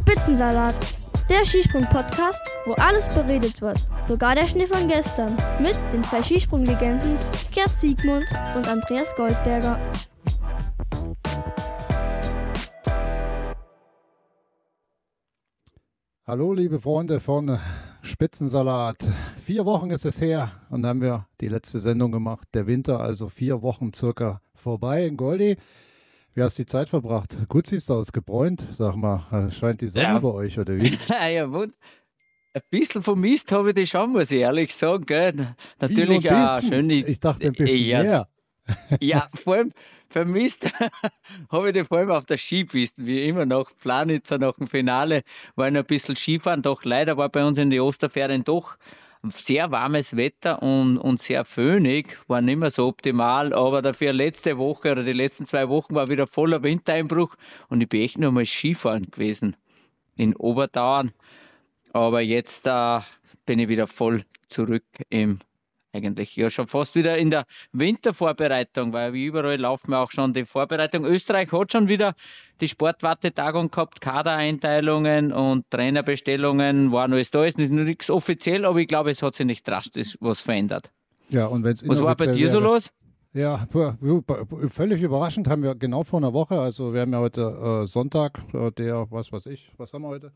Spitzensalat, der Skisprung-Podcast, wo alles beredet wird, sogar der Schnee von gestern, mit den 2 Skisprunglegenden Gerd Siegmund und Andreas Goldberger. Hallo liebe Freunde von Spitzensalat. 4 Wochen ist es her und haben wir die letzte Sendung gemacht. Der Winter, also 4 Wochen circa vorbei in Goldi. Wie hast du die Zeit verbracht? Gut siehst du aus, gebräunt, sag mal. Scheint die Sonne bei euch, oder wie? Ja, ein bisschen vermisst habe ich die schon, muss ich ehrlich sagen. Gell? Natürlich auch schön. Ich dachte ein bisschen mehr. Ja, vor allem vermisst habe ich die vor allem auf der Skipiste, wie immer nach Planitzer, nach dem Finale, war ich noch ein bisschen Skifahren. Doch leider war bei uns in den Osterferien doch sehr warmes Wetter und sehr föhnig, war nicht mehr so optimal, aber dafür letzte Woche oder die letzten 2 Wochen war wieder voller Windeinbruch und ich bin echt nur mal Skifahren gewesen in Obertauern. Aber jetzt bin ich wieder voll zurück eigentlich ja schon fast wieder in der Wintervorbereitung, weil wie überall laufen wir auch schon die Vorbereitung. Österreich hat schon wieder die Sportwartetagung gehabt, Kadereinteilungen und Trainerbestellungen, waren alles da, ist nichts offiziell, aber ich glaube, es hat sich nicht drastisch was verändert. Ja, und wenn's was war bei dir so los? Ja, völlig überraschend haben wir genau vor einer Woche, also wir haben ja heute Sonntag, was haben wir heute?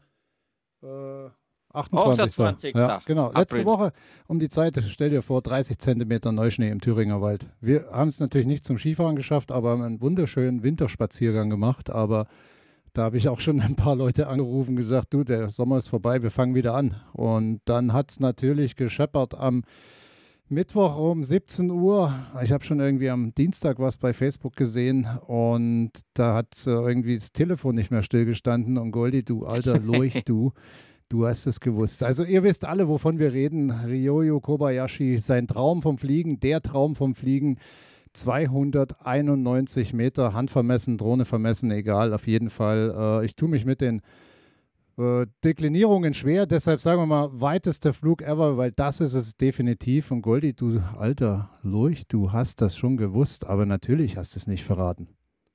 28. Ja, genau. April. Letzte Woche um die Zeit, stell dir vor, 30 Zentimeter Neuschnee im Thüringer Wald. Wir haben es natürlich nicht zum Skifahren geschafft, aber haben einen wunderschönen Winterspaziergang gemacht. Aber da habe ich auch schon ein paar Leute angerufen und gesagt, du, der Sommer ist vorbei, wir fangen wieder an. Und dann hat es natürlich gescheppert am Mittwoch um 17 Uhr. Ich habe schon irgendwie am Dienstag was bei Facebook gesehen und da hat irgendwie das Telefon nicht mehr stillgestanden. Und Goldi, du alter Lurch, Du hast es gewusst. Also ihr wisst alle, wovon wir reden. Ryoyo Kobayashi, sein Traum vom Fliegen, der Traum vom Fliegen. 291 Meter, Hand vermessen, Drohne vermessen, egal, auf jeden Fall. Ich tue mich mit den Deklinierungen schwer, deshalb sagen wir mal, weitester Flug ever, weil das ist es definitiv. Und Goldi, du alter Lurch, du hast das schon gewusst, aber natürlich hast du es nicht verraten.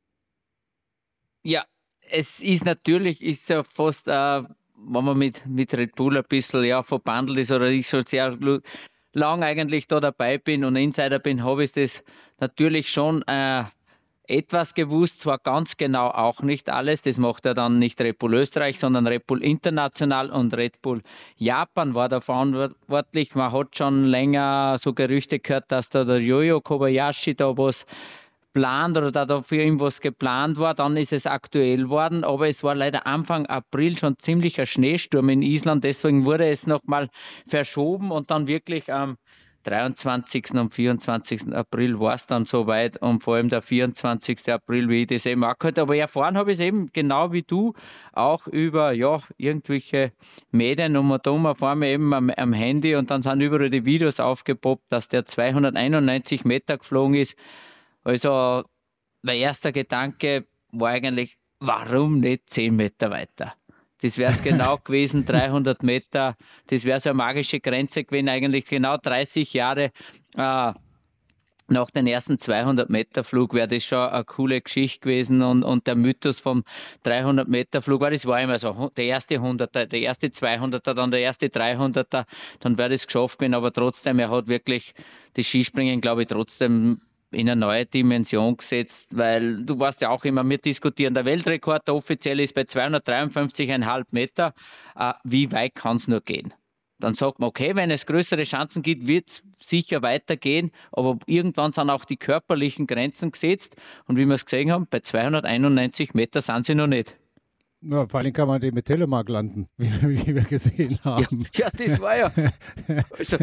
Ja, es ist natürlich, ist ja fast wenn man mit Red Bull ein bisschen verbandelt ist oder ich schon sehr lang eigentlich da dabei bin und Insider bin, habe ich das natürlich schon etwas gewusst, zwar ganz genau auch nicht alles, das macht ja dann nicht Red Bull Österreich, sondern Red Bull International und Red Bull Japan war da verantwortlich. Man hat schon länger so Gerüchte gehört, dass da der Ryoyo Kobayashi da was geplant oder da dafür irgendwas geplant war, dann ist es aktuell worden, aber es war leider Anfang April schon ziemlicher Schneesturm in Island, deswegen wurde es nochmal verschoben und dann wirklich am 23. und 24. April war es dann soweit und vor allem der 24. April, wie ich das eben auch gehört habe. Aber erfahren habe ich es eben genau wie du, auch über irgendwelche Medien und da erfahren wir eben am Handy und dann sind überall die Videos aufgepoppt, dass der 291 Meter geflogen ist. Also mein erster Gedanke war eigentlich, warum nicht 10 Meter weiter? Das wäre es genau gewesen, 300 Meter, das wäre so eine magische Grenze gewesen, eigentlich genau 30 Jahre nach dem ersten 200-Meter-Flug wäre das schon eine coole Geschichte gewesen und der Mythos vom 300-Meter-Flug das war immer so, der erste 100er, der erste 200er, dann der erste 300er, dann wäre das geschafft gewesen, aber trotzdem, er hat wirklich das Skispringen, glaube ich, trotzdem in eine neue Dimension gesetzt, weil du weißt ja auch immer, wir diskutieren, der Weltrekord, der offizielle ist bei 253,5 Meter. Wie weit kann es nur gehen? Dann sagt man, okay, wenn es größere Chancen gibt, wird es sicher weitergehen, aber irgendwann sind auch die körperlichen Grenzen gesetzt und wie wir es gesehen haben, bei 291 Meter sind sie noch nicht. Ja, vor allem kann man den mit Telemark landen, wie wir gesehen haben. Ja, das war ja. Also,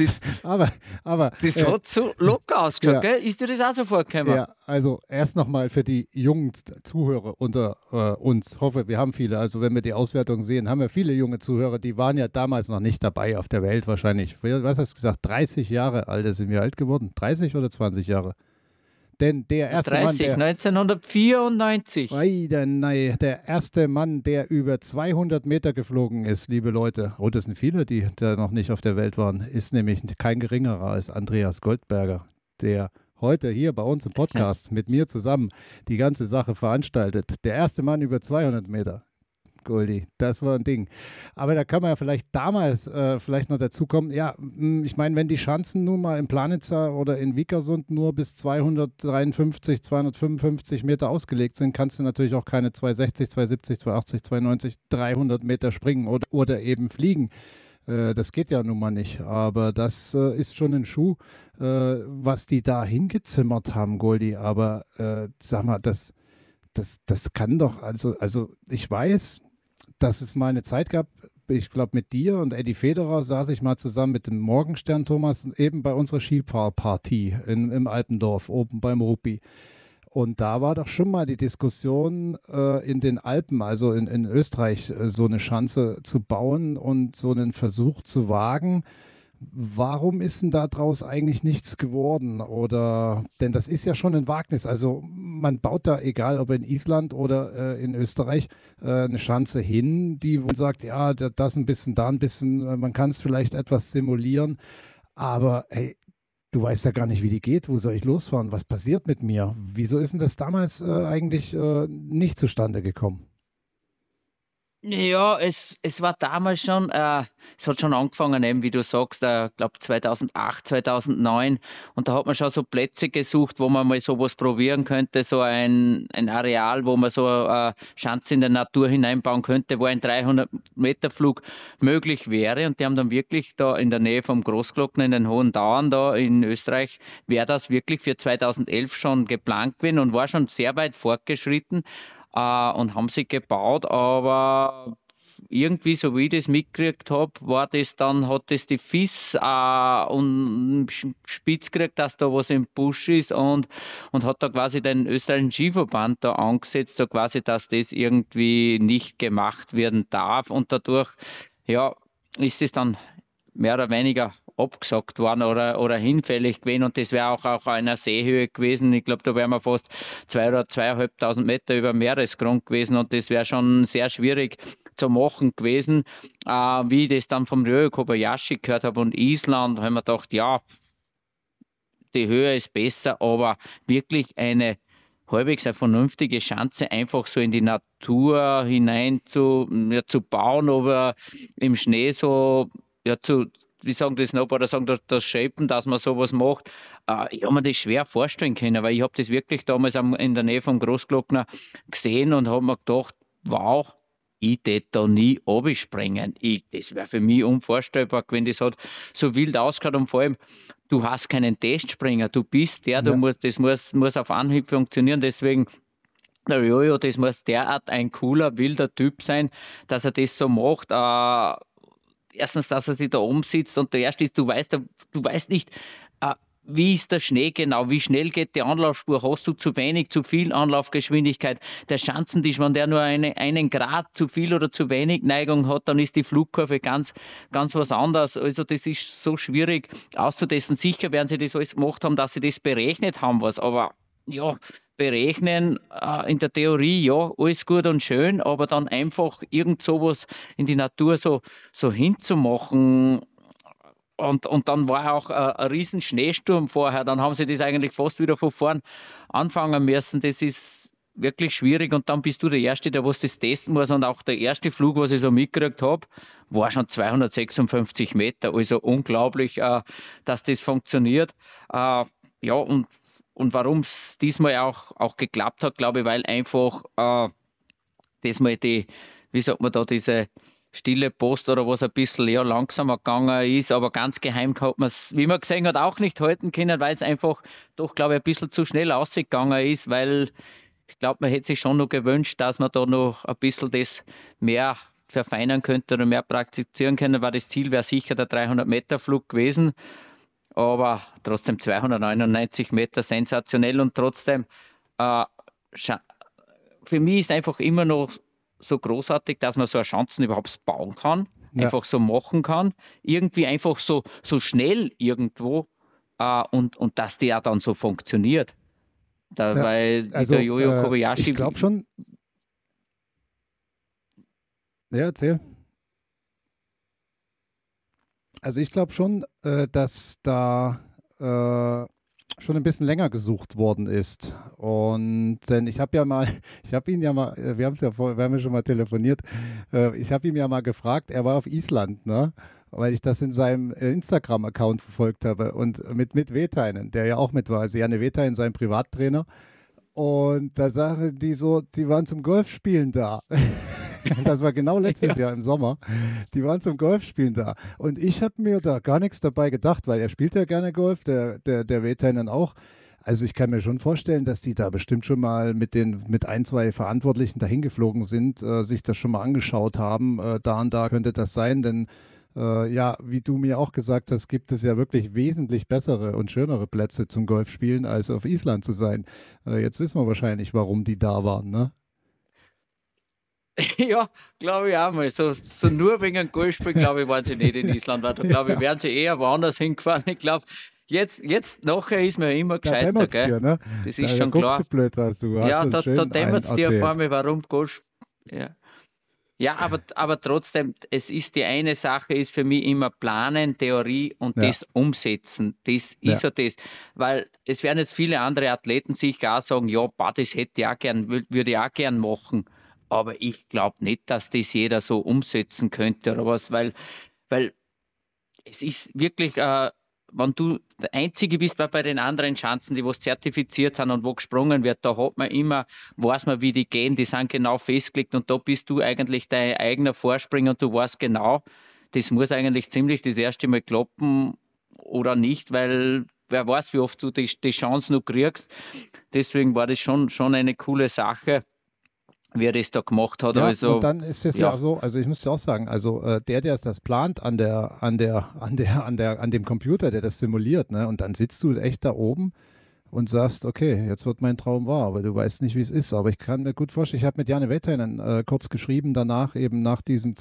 das hat so locker ausgeschaut, gell? Ist dir das auch so vorgekommen? Ja, also erst nochmal für die jungen Zuhörer unter uns. Ich hoffe, wir haben viele. Also wenn wir die Auswertung sehen, haben wir viele junge Zuhörer, die waren ja damals noch nicht dabei auf der Welt wahrscheinlich. Was hast du gesagt? 30 Jahre alt sind wir alt geworden? 30 oder 20 Jahre? Denn der erste 30, Mann, 1994. Der erste Mann, der über 200 Meter geflogen ist, liebe Leute, das sind viele, die da noch nicht auf der Welt waren, ist nämlich kein geringerer als Andreas Goldberger, der heute hier bei uns im Podcast mit mir zusammen die ganze Sache veranstaltet. Der erste Mann über 200 Meter. Goldi, das war ein Ding. Aber da kann man ja vielleicht damals vielleicht noch dazu kommen, ja, ich meine, wenn die Schanzen nun mal in Planitza oder in Vikersund nur bis 253, 255 Meter ausgelegt sind, kannst du natürlich auch keine 260, 270, 280, 290, 300 Meter springen oder eben fliegen. Das geht ja nun mal nicht, aber das ist schon ein Schuh, was die da hingezimmert haben, Goldi. Aber sag mal, das kann doch, also ich weiß, dass es mal eine Zeit gab, ich glaube mit dir und Eddie Federer saß ich mal zusammen mit dem Morgenstern Thomas eben bei unserer Skifahrpartie im Alpendorf oben beim Rupi. Und da war doch schon mal die Diskussion in den Alpen, also in Österreich, so eine Schanze zu bauen und so einen Versuch zu wagen. Warum ist denn daraus eigentlich nichts geworden? Oder, denn das ist ja schon ein Wagnis. Also man baut da, egal ob in Island oder in Österreich, eine Schanze hin, die man sagt, ja, das ein bisschen, da ein bisschen, man kann es vielleicht etwas simulieren. Aber hey, du weißt ja gar nicht, wie die geht. Wo soll ich losfahren? Was passiert mit mir? Wieso ist denn das damals eigentlich nicht zustande gekommen? Ja, es war damals schon, es hat schon angefangen, eben, wie du sagst, ich glaube 2008, 2009. Und da hat man schon so Plätze gesucht, wo man mal sowas probieren könnte, so ein Areal, wo man so Schanze in der Natur hineinbauen könnte, wo ein 300-Meter-Flug möglich wäre. Und die haben dann wirklich da in der Nähe vom Großglockner in den Hohen Tauern da in Österreich, wäre das wirklich für 2011 schon geplant gewesen und war schon sehr weit fortgeschritten. Und haben sie gebaut, aber irgendwie, so wie ich das mitgekriegt habe, hat das die FIS und spitz gekriegt, dass da was im Busch ist und hat da quasi den österreichischen Skiverband da angesetzt, so quasi, dass das irgendwie nicht gemacht werden darf und dadurch, ja, ist es dann mehr oder weniger abgesagt worden oder hinfällig gewesen und das wäre auch auf einer Seehöhe gewesen. Ich glaube, da wären wir fast 2.000 oder 2.500 Meter über Meeresgrund gewesen und das wäre schon sehr schwierig zu machen gewesen. Wie ich das dann vom Ryo Kobayashi gehört habe und Island, habe ich mir gedacht, ja, die Höhe ist besser, aber wirklich eine halbwegs eine vernünftige Schanze einfach so in die Natur hinein zu bauen, aber im Schnee so wie sagen das noch, oder sagen das Shapen, dass man sowas macht. Ich habe mir das schwer vorstellen können, weil ich habe das wirklich damals in der Nähe vom Großglockner gesehen und habe mir gedacht, wow, ich tät da nie runterspringen. Das wäre für mich unvorstellbar, wenn das hat so wild ausgeschaut und vor allem, du hast keinen Testspringer, du bist der, das muss auf Anhieb funktionieren, deswegen der Jojo, das muss derart ein cooler, wilder Typ sein, dass er das so macht. Erstens, dass er sich da oben sitzt und der erste ist, du weißt nicht, wie ist der Schnee genau, wie schnell geht die Anlaufspur, hast du zu wenig, zu viel Anlaufgeschwindigkeit, der Schanzentisch, wenn der nur einen Grad zu viel oder zu wenig Neigung hat, dann ist die Flugkurve ganz, ganz was anderes. Also das ist so schwierig auszutesten. Sicher werden sie das alles gemacht haben, dass sie das berechnet haben, aber ja, berechnen, in der Theorie, ja, alles gut und schön, aber dann einfach irgend sowas in die Natur so hinzumachen. Und dann war auch ein riesen Schneesturm vorher, dann haben sie das eigentlich fast wieder von vorn anfangen müssen. Das ist wirklich schwierig und dann bist du der Erste, der was das testen muss und auch der erste Flug, was ich so mitgekriegt habe, war schon 256 Meter, also unglaublich, dass das funktioniert. Ja, und warum es diesmal auch geklappt hat, glaube ich, weil einfach diesmal wie sagt man da, diese stille Post oder was ein bisschen langsamer gegangen ist, aber ganz geheim hat man es, wie man gesehen hat, auch nicht halten können, weil es einfach doch, glaube ich, ein bisschen zu schnell ausgegangen ist, weil ich glaube, man hätte sich schon noch gewünscht, dass man da noch ein bisschen das mehr verfeinern könnte oder mehr praktizieren können, weil das Ziel wäre sicher der 300-Meter-Flug gewesen. Aber trotzdem 299 Meter sensationell und trotzdem, für mich ist einfach immer noch so großartig, dass man so eine Chancen überhaupt bauen kann, einfach so machen kann, irgendwie einfach so schnell irgendwo und dass die auch dann so funktioniert. Weil der Jojo Kobayashi... Ich glaube schon... Ja, erzähl. Also ich glaube schon, dass da schon ein bisschen länger gesucht worden ist. Und denn ich habe ihn ja mal, wir haben ja schon mal telefoniert, ich habe ihn ja mal gefragt, er war auf Island, ne? Weil ich das in seinem Instagram-Account verfolgt habe und mit Vetainen, der ja auch mit war, also Janne Vetainen, sein Privattrainer. Und da sagen die so, die waren zum Golfspielen da. Das war genau letztes Jahr im Sommer. Die waren zum Golfspielen da. Und ich habe mir da gar nichts dabei gedacht, weil er spielt ja gerne Golf, der Vetainen auch. Also ich kann mir schon vorstellen, dass die da bestimmt schon mal mit ein, zwei Verantwortlichen dahin geflogen sind, sich das schon mal angeschaut haben. Da und da könnte das sein, denn ja, wie du mir auch gesagt hast, gibt es ja wirklich wesentlich bessere und schönere Plätze zum Golfspielen, als auf Island zu sein. Jetzt wissen wir wahrscheinlich, warum die da waren, ne? Ja, glaube ich auch mal. So nur wegen dem Golfspiel, glaube ich, waren sie nicht in Island. Weil da, glaube ich, wären sie eher woanders hingefahren. Ich glaube, jetzt nachher ist man ja immer gescheiter, gell? Dir, ne? Das ist schon klar. Du blöd aus, du ja, hast da dämmert es dir vor mir, warum Golf. Ja. Ja, aber trotzdem, es ist die eine Sache, ist für mich immer Planen, Theorie und das Umsetzen. Das ist ja das. Weil es werden jetzt viele andere Athleten sicher auch sagen, ja, das hätte ich auch gern, würde ich auch gern machen. Aber ich glaube nicht, dass das jeder so umsetzen könnte oder was, weil es ist wirklich, wenn du der Einzige bist bei den anderen Schanzen, die was zertifiziert sind und wo gesprungen wird, da hat man immer, weiß man, wie die gehen, die sind genau festgelegt und da bist du eigentlich dein eigener Vorspringer und du weißt genau, das muss eigentlich ziemlich das erste Mal klappen oder nicht, weil wer weiß, wie oft du die Chance noch kriegst. Deswegen war das schon eine coole Sache, wie er das da gemacht hat. Ja, also, und dann ist es ja so, also ich muss dir auch sagen, also der das plant an dem Computer, der das simuliert, ne, und dann sitzt du echt da oben und sagst, okay, jetzt wird mein Traum wahr, aber du weißt nicht, wie es ist. Aber ich kann mir gut vorstellen, ich habe mit Janne Vetainen kurz geschrieben danach, eben nach diesem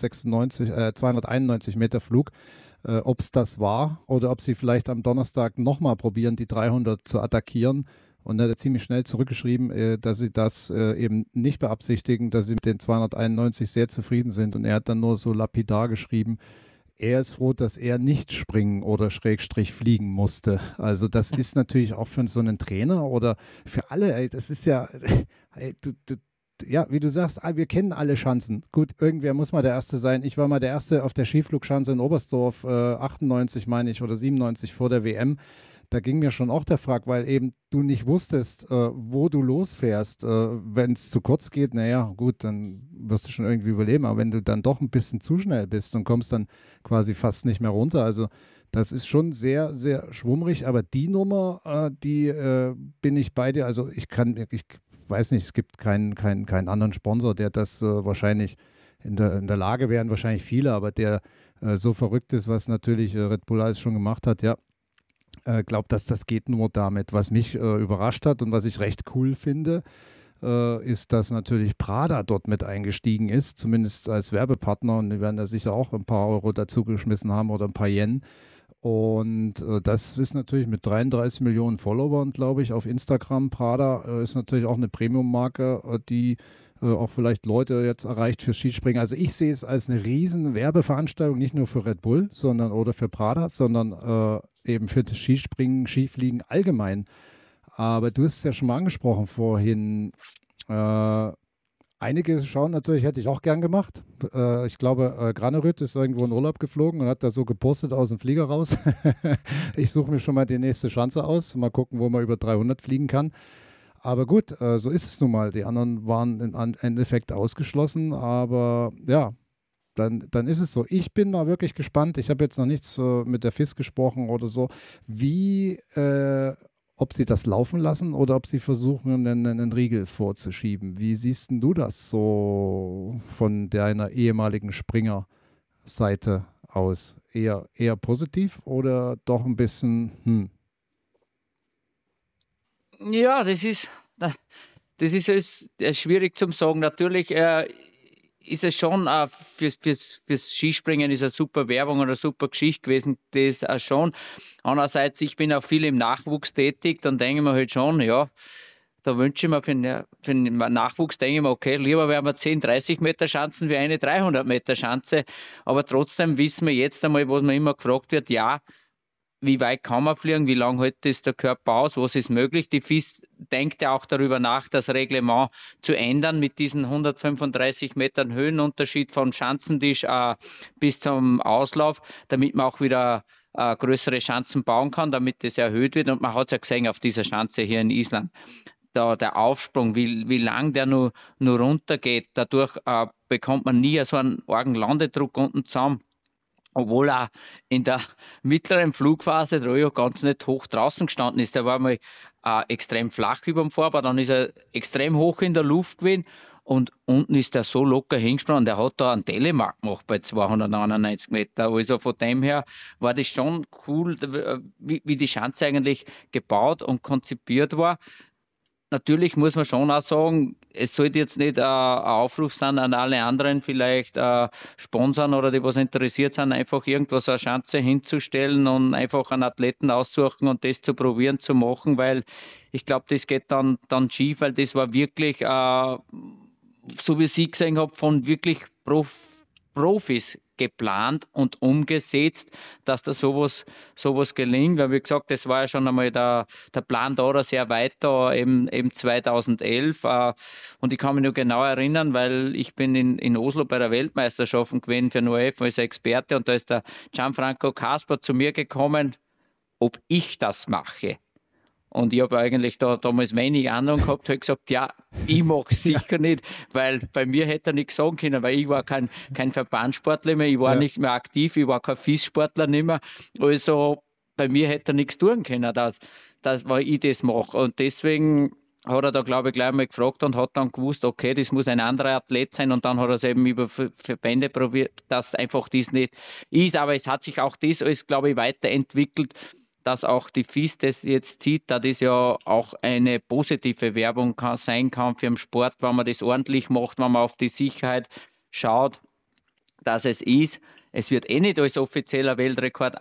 291 Meter Flug, ob es das war oder ob sie vielleicht am Donnerstag nochmal probieren, die 300 zu attackieren. Und er hat ziemlich schnell zurückgeschrieben, dass sie das eben nicht beabsichtigen, dass sie mit den 291 sehr zufrieden sind. Und er hat dann nur so lapidar geschrieben, er ist froh, dass er nicht springen oder Schrägstrich fliegen musste. Also das ist natürlich auch für so einen Trainer oder für alle, ey, das ist ja, ey, ja, wie du sagst, wir kennen alle Schanzen. Gut, irgendwer muss mal der Erste sein. Ich war mal der Erste auf der Skiflugschanze in Oberstdorf, 98 meine ich oder 97 vor der WM. Da ging mir schon auch der Frag, weil eben du nicht wusstest, wo du losfährst. Wenn es zu kurz geht, naja, gut, dann wirst du schon irgendwie überleben. Aber wenn du dann doch ein bisschen zu schnell bist und kommst dann quasi fast nicht mehr runter, also das ist schon sehr, sehr schwummrig. Aber die Nummer, die bin ich bei dir. Also ich weiß nicht, es gibt keinen anderen Sponsor, der das wahrscheinlich in der Lage wären, wahrscheinlich viele, aber der so verrückt ist, was natürlich Red Bull alles schon gemacht hat, ja. Glaube, dass das geht nur damit. Was mich überrascht hat und was ich recht cool finde, ist, dass natürlich Prada dort mit eingestiegen ist, zumindest als Werbepartner, und die werden da sicher auch ein paar Euro dazu geschmissen haben oder ein paar Yen. Und das ist natürlich mit 33 Millionen Followern, glaube ich, auf Instagram. Prada ist natürlich auch eine Premium-Marke, die auch vielleicht Leute jetzt erreicht fürs Skispringen. Also ich sehe es als eine riesen Werbeveranstaltung, nicht nur für Red Bull, oder für Prada, sondern eben für das Skispringen, Skifliegen allgemein. Aber du hast es ja schon mal angesprochen vorhin. Einige schauen natürlich, hätte ich auch gern gemacht. Ich glaube, Granerüt ist irgendwo in Urlaub geflogen und hat da so gepostet aus dem Flieger raus. Ich suche mir schon mal die nächste Schanze aus. Mal gucken, wo man über 300 fliegen kann. Aber gut, so ist es nun mal. Die anderen waren im Endeffekt ausgeschlossen. Aber ja, dann ist es so. Ich bin mal wirklich gespannt. Ich habe jetzt noch nichts mit der FIS gesprochen oder so. Ob sie das laufen lassen oder ob sie versuchen, einen Riegel vorzuschieben. Wie siehst denn du das so von deiner ehemaligen Springer-Seite aus? Eher positiv oder doch ein bisschen, Ja, das ist schwierig zu sagen. Natürlich ist es schon fürs Skispringen ist eine super Werbung oder eine super Geschichte gewesen, das auch schon. Andererseits, ich bin auch viel im Nachwuchs tätig, dann denke ich mir halt schon, ja, da wünsche ich mir für den Nachwuchs, denke ich mir, okay, lieber wären wir 10, 30 Meter Schanzen wie eine 300 Meter Schanze, aber trotzdem wissen wir jetzt einmal, wo man immer gefragt wird, ja, wie weit kann man fliegen, wie lange hält das der Körper aus, was ist möglich. Die FIS denkt ja auch darüber nach, das Reglement zu ändern mit diesen 135 Metern Höhenunterschied vom Schanzentisch bis zum Auslauf, damit man auch wieder größere Schanzen bauen kann, damit das erhöht wird. Und man hat es ja gesehen auf dieser Schanze hier in Island. Der Aufsprung, wie lang der nur runtergeht, dadurch bekommt man nie so einen argen Landedruck unten zusammen. Obwohl auch in der mittleren Flugphase der Ojo ganz nicht hoch draußen gestanden ist. Der war mal extrem flach über dem Fahrbahn, dann ist er extrem hoch in der Luft gewesen und unten ist er so locker hingesprungen. Der hat da einen Telemark gemacht bei 299 Meter. Also von dem her war das schon cool, wie die Schanze eigentlich gebaut und konzipiert war. Natürlich muss man schon auch sagen, es sollte jetzt nicht ein Aufruf sein an alle anderen, vielleicht Sponsoren oder die, was interessiert sind, einfach irgendwo so eine Schanze hinzustellen und einfach einen Athleten aussuchen und das zu probieren zu machen, weil ich glaube, das geht dann schief, weil das war wirklich, so wie ich gesehen habe, von wirklich Profis geplant und umgesetzt, dass da sowas gelingt. Weil, wie gesagt, das war ja schon einmal der Plan da sehr weit da, eben 2011. Und ich kann mich noch genau erinnern, weil ich bin in Oslo bei der Weltmeisterschaft gewesen für den ORF als Experte und da ist der Gianfranco Kasper zu mir gekommen, ob ich das mache. Und ich habe eigentlich da damals wenig Ahnung gehabt, habe gesagt, ja, ich mache es sicher nicht, weil bei mir hätte er nichts sagen können, weil ich war kein Verbandssportler mehr, ich war nicht mehr aktiv, ich war kein FIS-Sportler nicht mehr. Also bei mir hätte er nichts tun können, weil ich das mache. Und deswegen hat er da, glaube ich, gleich mal gefragt und hat dann gewusst, okay, das muss ein anderer Athlet sein. Und dann hat er es eben über Verbände probiert, dass einfach das nicht ist. Aber es hat sich auch das alles, glaube ich, weiterentwickelt, dass auch die FIS das jetzt sieht, da das ja auch eine positive Werbung sein kann für den Sport, wenn man das ordentlich macht, wenn man auf die Sicherheit schaut, dass es ist. Es wird nicht als offizieller Weltrekord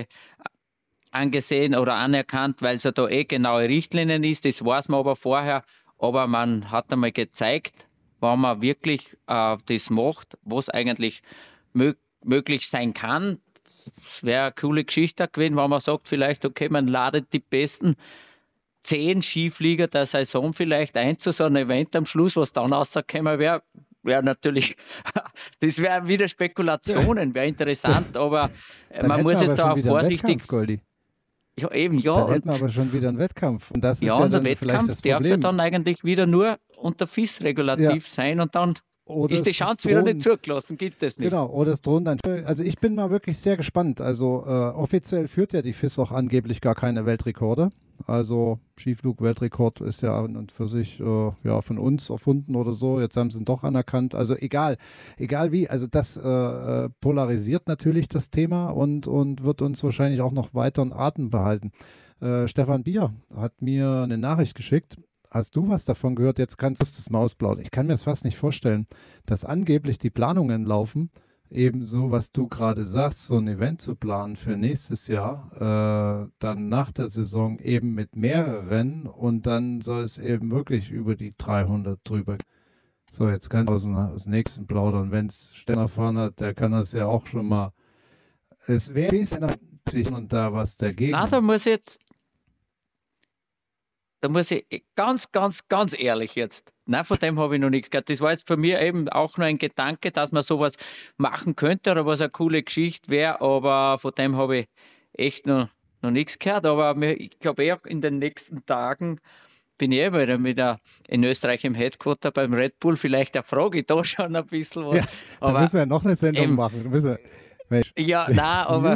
angesehen oder anerkannt, weil es ja da genaue Richtlinien ist, das weiß man aber vorher. Aber man hat einmal gezeigt, wenn man wirklich das macht, was eigentlich möglich sein kann. Es wäre eine coole Geschichte gewesen, wenn man sagt, vielleicht, okay, man ladet die besten 10 Skiflieger der Saison vielleicht ein zu so einem Event am Schluss, was dann rausgekommen wäre natürlich, das wären wieder Spekulationen, wäre interessant, aber man muss jetzt da auch vorsichtig... Ja, eben, ja. Dann hätten wir aber schon wieder einen Wettkampf. Und das ist ja, dann der Wettkampf darf ja dann eigentlich wieder nur unter FIS-regulativ sein und dann... Oder ist die Chance wieder nicht zugelassen, gibt es nicht. Genau, oder es drohen dann. Also ich bin mal wirklich sehr gespannt. Also offiziell führt ja die FIS auch angeblich gar keine Weltrekorde. Also Skiflug-Weltrekord ist ja an und für sich von uns erfunden oder so. Jetzt haben sie ihn doch anerkannt. Also egal wie. Also das polarisiert natürlich das Thema und wird uns wahrscheinlich auch noch weiter in Atem behalten. Stefan Bier hat mir eine Nachricht geschickt. Hast du was davon gehört? Jetzt kannst du das Mausblaut. Ich kann mir das fast nicht vorstellen, dass angeblich die Planungen laufen, ebenso was du gerade sagst, so ein Event zu planen für nächstes Jahr, dann nach der Saison eben mit mehreren und dann soll es eben wirklich über die 300 drüber. So, jetzt kannst du aus dem nächsten plaudern. Wenn es Stefan erfahren hat, der kann das ja auch schon mal. Es wäre ein bisschen und da was dagegen. Na, da muss ich ganz, ganz, ganz ehrlich jetzt, nein, von dem habe ich noch nichts gehört. Das war jetzt für mich eben auch nur ein Gedanke, dass man sowas machen könnte oder was eine coole Geschichte wäre, aber von dem habe ich echt noch nichts gehört. Aber ich glaube, in den nächsten Tagen bin ich wieder in Österreich im Headquarter beim Red Bull. Vielleicht frage ich da schon ein bisschen was. Ja, aber da müssen wir noch eine Sendung machen. Ja, nein, aber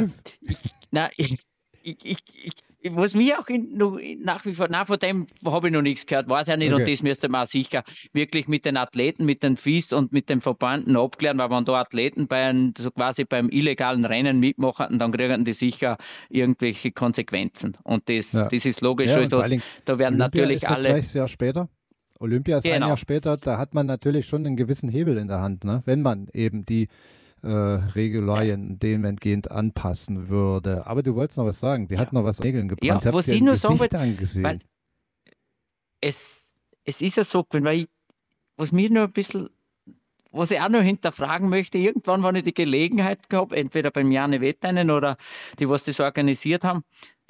was mir auch nach wie vor, von dem habe ich noch nichts gehört, weiß ich nicht. Okay. Und das müsste man auch sicher wirklich mit den Athleten, mit den FIS und mit den Verbanden abklären, weil wenn da Athleten so quasi beim illegalen Rennen mitmachen, dann kriegen die sicher irgendwelche Konsequenzen. Und das ist logisch. Ja, also, da werden Olympia natürlich ist alle... Ja gleich ein Jahr später. Olympia ist ein Jahr später, da hat man natürlich schon einen gewissen Hebel in der Hand, ne? Wenn man eben die Regularien dem entgehend anpassen würde. Aber du wolltest noch was sagen. Die hat noch was Regeln gebrannt. Ja, was ich nur sagen wollte, weil es ist ja so, was mir nur ein bisschen, was ich auch noch hinterfragen möchte, irgendwann, wenn ich die Gelegenheit gehabt, entweder beim Jane Wettainen oder die, was das organisiert haben,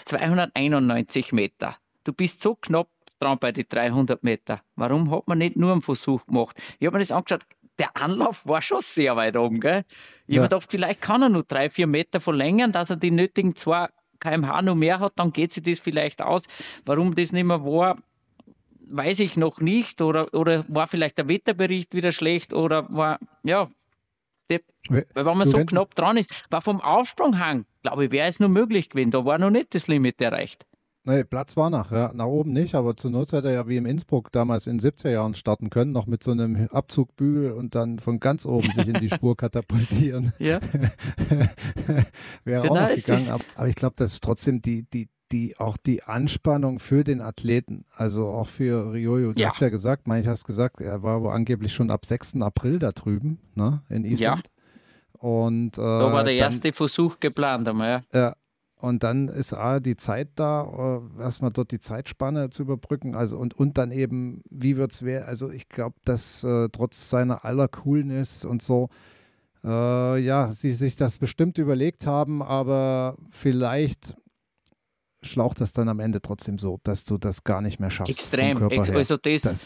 291 Meter. Du bist so knapp dran bei den 300 Meter. Warum hat man nicht nur einen Versuch gemacht? Ich habe mir das angeschaut, der Anlauf war schon sehr weit oben. Gell? Ich habe gedacht, vielleicht kann er nur 3-4 Meter verlängern, dass er die nötigen 2 km/h noch mehr hat, dann geht sich das vielleicht aus. Warum das nicht mehr war, weiß ich noch nicht. Oder war vielleicht der Wetterbericht wieder schlecht oder war, ja, weil wenn man so knapp dran ist, war vom Aufsprunghang, glaube ich, wäre es nur möglich gewesen. Da war noch nicht das Limit erreicht. Nee, Platz war nach oben nicht, aber zur Not hätte er ja wie im Innsbruck damals in den 70er Jahren starten können, noch mit so einem Abzugbügel und dann von ganz oben sich in die Spur katapultieren. Ja. Wäre auch noch gegangen, aber ich glaube, das ist trotzdem auch die Anspannung für den Athleten, also auch für Ryoyo. Du hast ja gesagt, hast gesagt, er war wohl angeblich schon ab 6. April da drüben, ne, in Island. Ja. Und, da war der erste Versuch geplant einmal, ja. Und dann ist die Zeit da, erstmal dort die Zeitspanne zu überbrücken. Also und dann eben, wie wird es werden? Also ich glaube, dass trotz seiner aller Coolness und so, sie sich das bestimmt überlegt haben, aber vielleicht schlaucht das dann am Ende trotzdem so, dass du das gar nicht mehr schaffst. Extrem. Also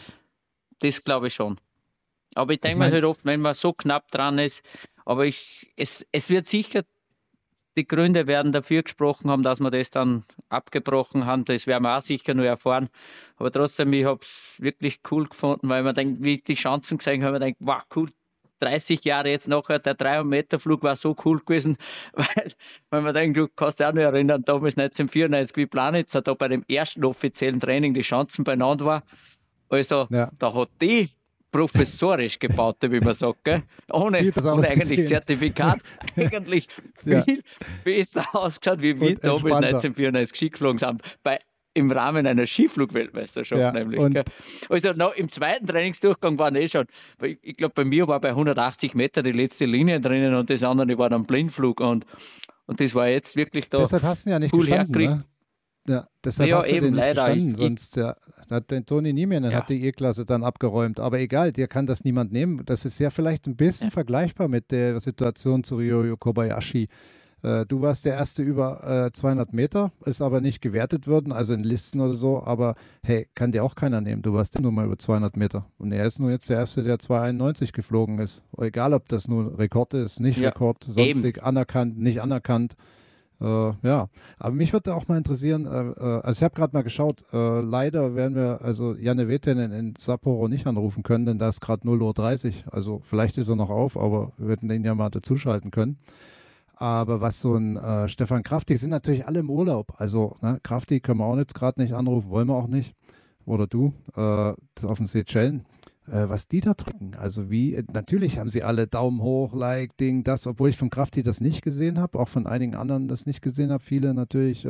das glaube ich schon. Aber ich denke mir halt oft, wenn man so knapp dran ist, aber es wird sicher, die Gründe werden dafür gesprochen haben, dass wir das dann abgebrochen haben. Das werden wir auch sicher noch erfahren. Aber trotzdem, ich habe es wirklich cool gefunden, weil man denkt, wie ich die Chancen gesehen habe, man denkt, wow, cool, 30 Jahre jetzt nachher, der 300-Meter-Flug war so cool gewesen, weil man denkt, du kannst dich auch noch erinnern, damals 1994, wie Planitzer da bei dem ersten offiziellen Training die Chancen beieinander war. Also, da hat die professorisch gebaut, wie man sagt, gell? Ohne eigentlich Zertifikat, eigentlich viel besser ausgeschaut, wie wir damals 1994 Ski geflogen sind, im Rahmen einer Skiflug-Weltmeisterschaft nämlich. Gell? Also im zweiten Trainingsdurchgang waren schon, ich glaube, bei mir war bei 180 Meter die letzte Linie drinnen und das andere war dann Blindflug und das war jetzt wirklich da. Deshalb hast du ja nicht gestanden, ne? Ja, deshalb hast du den nicht gestanden, sonst hat den Toni Nieminen hat die E-Klasse dann abgeräumt. Aber egal, dir kann das niemand nehmen. Das ist ja vielleicht ein bisschen vergleichbar mit der Situation zu Ryoyo Kobayashi. Du warst der Erste über 200 Meter, ist aber nicht gewertet worden, also in Listen oder so. Aber hey, kann dir auch keiner nehmen. Du warst nur mal über 200 Meter. Und er ist nur jetzt der Erste, der 291 geflogen ist. Egal, ob das nur Rekord ist, nicht Rekord, sonstig anerkannt, nicht anerkannt. Aber mich würde auch mal interessieren, also ich habe gerade mal geschaut, leider werden wir also Jane Wettainen in Sapporo nicht anrufen können, denn da ist gerade 0:30 Uhr, also vielleicht ist er noch auf, aber wir würden den ja mal dazuschalten können. Aber was so ein Stefan Kraft, die sind natürlich alle im Urlaub, also Krafti können wir auch jetzt gerade nicht anrufen, wollen wir auch nicht, oder du, auf den Seychellen. Was die da drücken. Also natürlich haben sie alle Daumen hoch, Like, Ding, das, obwohl ich von Krafti das nicht gesehen habe, auch von einigen anderen das nicht gesehen habe. Viele natürlich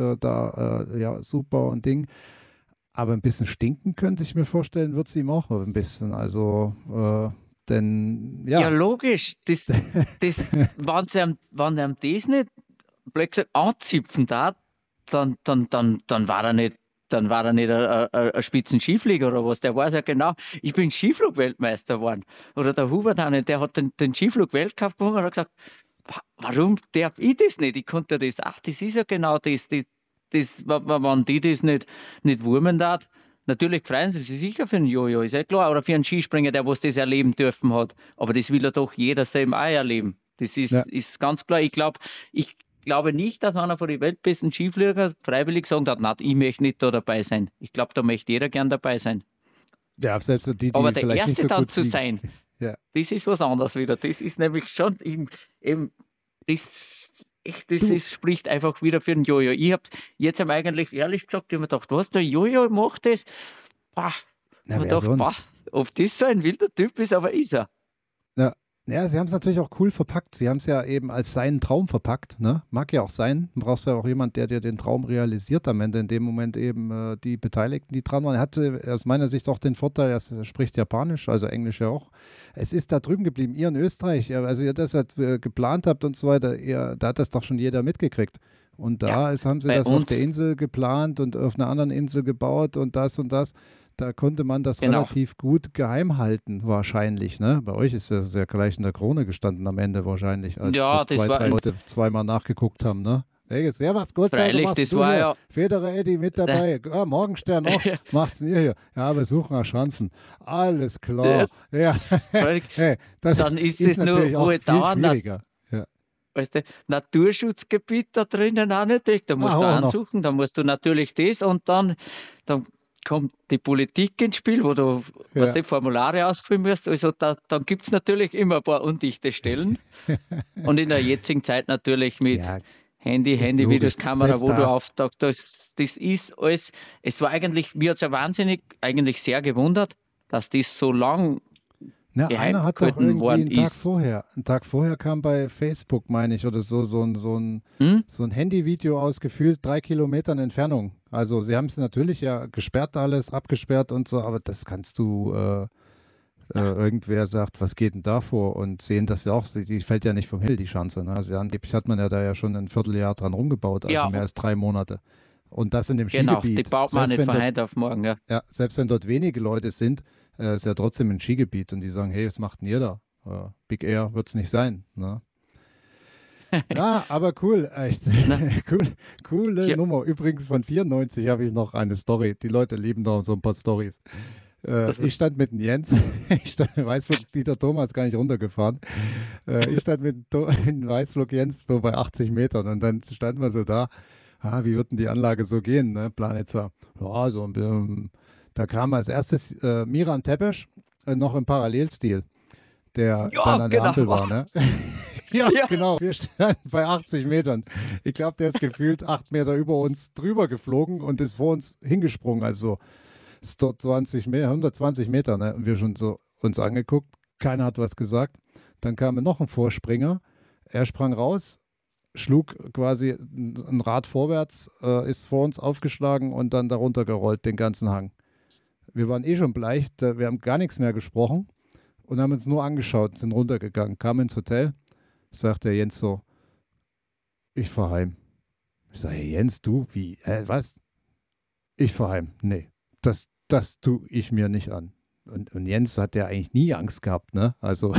super und Ding. Aber ein bisschen stinken könnte ich mir vorstellen, wird es ihm auch ein bisschen. Also, denn, ja. Ja, logisch. Das wenn sie ihm das nicht blöd gesagt anzipfen da, dann war er nicht. Dann war er nicht ein Spitzenskiflieger oder was. Der weiß ja genau, ich bin Skiflug-Weltmeister geworden. Oder der Hubert Hanne, der hat den Skiflug-Weltcup gewonnen und hat gesagt, warum darf ich das nicht? Ich konnte das. Ach, das ist ja genau das wenn die das nicht wurmen darf. Natürlich freuen sie sich sicher für einen Jojo, ist ja klar. Oder für einen Skispringer, der was das erleben dürfen hat. Aber das will ja doch jeder selber auch erleben. Das ist ganz klar. Ich glaube nicht, dass einer von den weltbesten Skiflieger freiwillig gesagt hat, nein, ich möchte nicht da dabei sein. Ich glaube, da möchte jeder gern dabei sein. Ja, selbst die aber der vielleicht Erste nicht so dann gut zu sein, das ist was anderes wieder. Das ist nämlich schon spricht einfach wieder für den Jojo. Ich habe jetzt eigentlich ehrlich gesagt, ich habe mir gedacht, was, der Jojo macht das? Ob das so ein wilder Typ ist, aber ist er. Ja, sie haben es natürlich auch cool verpackt. Sie haben es ja eben als seinen Traum verpackt. Ne? Mag ja auch sein. Du brauchst ja auch jemanden, der dir den Traum realisiert am Ende. In dem Moment eben die Beteiligten, die dran waren. Er hatte aus meiner Sicht auch den Vorteil, er spricht Japanisch, also Englisch ja auch. Es ist da drüben geblieben. Ihr in Österreich, also ihr das geplant habt und so weiter, da hat das doch schon jeder mitgekriegt. Und haben sie das auf der Insel geplant und auf einer anderen Insel gebaut und das und das. Da konnte man das Genau. relativ gut geheim halten, wahrscheinlich. Ne? Bei euch ist das ja gleich in der Krone gestanden am Ende wahrscheinlich, als Ja, da das zwei, war drei Leute zweimal nachgeguckt haben. Ne? Hey, servus, Gottberg, freilich, machst das du war hier? ja. Federer Eddie mit dabei. Morgenstern auch. Macht's denn ihr hier? Ja, wir suchen nach Chancen. Alles klar. Ja. Freilich, Hey, das dann ist es nur natürlich auch wohl viel dauernd, schwieriger. Ja. weißt du, Naturschutzgebiet da drinnen auch nicht. Da musst du auch noch. ansuchen, da musst du natürlich das und dann kommt die Politik ins Spiel, wo du Ja. die Formulare ausfüllen musst. Also dann gibt es natürlich immer ein paar undichte Stellen. Und in der jetzigen Zeit natürlich mit Ja, Handy, logisch. Videoskamera, Selbst wo du da. auftauchst, das ist alles, es war eigentlich, mir hat es ja wahnsinnig, eigentlich sehr gewundert, dass das so lang Na, geheim einer hat doch gehalten irgendwie worden einen Tag vorher kam bei Facebook, meine ich, oder so ein Hm? Handyvideo aus gefühlt 3 Kilometern Entfernung. Also sie haben es natürlich ja gesperrt alles, abgesperrt und so, aber das kannst du, irgendwer sagt, was geht denn da vor? Und sehen das ja auch, die fällt ja nicht vom Himmel, die Chance. Ne? Also angeblich hat man ja da ja schon ein Vierteljahr dran rumgebaut, also Ja. mehr als 3 Monate. Und das in dem Genau, Skigebiet. die baut man Selbst nicht wenn von dort- heute auf morgen. Ja. Ja, selbst wenn dort wenige Leute sind, ist ja trotzdem ein Skigebiet und die sagen, hey, was macht denn ihr da? Big Air wird es nicht sein. Ne? Ja, aber cool, echt. Coole Ja. Nummer. Übrigens von 94 habe ich noch eine Story. Die Leute lieben da so ein paar Stories. Ich stand mit dem Jens, Weißflug, Dieter Thomas gar nicht runtergefahren. Ich stand mit dem Weißflug Jens so bei 80 Metern und dann standen wir so da. Wie wird denn die Anlage so gehen, ne? Planitzer. Ja, so ein bisschen. Da kam als erstes Miran Tepesch, noch im Parallelstil, der Ja, dann an der genau. Ampel war, ne? Ja, Ja. genau. Wir standen bei 80 Metern. Ich glaube, der ist gefühlt 8 Meter über uns drüber geflogen und ist vor uns hingesprungen. Also ist dort 120 Meter. Ne? Und wir schon so uns angeguckt. Keiner hat was gesagt. Dann kam noch ein Vorspringer. Er sprang raus, schlug quasi ein Rad vorwärts, ist vor uns aufgeschlagen und dann darunter gerollt, den ganzen Hang. Wir waren eh schon bleich, wir haben gar nichts mehr gesprochen und haben uns nur angeschaut, sind runtergegangen, kamen ins Hotel, sagt der Jens so, ich fahr heim. Ich sage, hey Jens, du, wie, was? Ich fahr heim. Nee, das tue ich mir nicht an. Und Jens hat ja eigentlich nie Angst gehabt, ne? Also,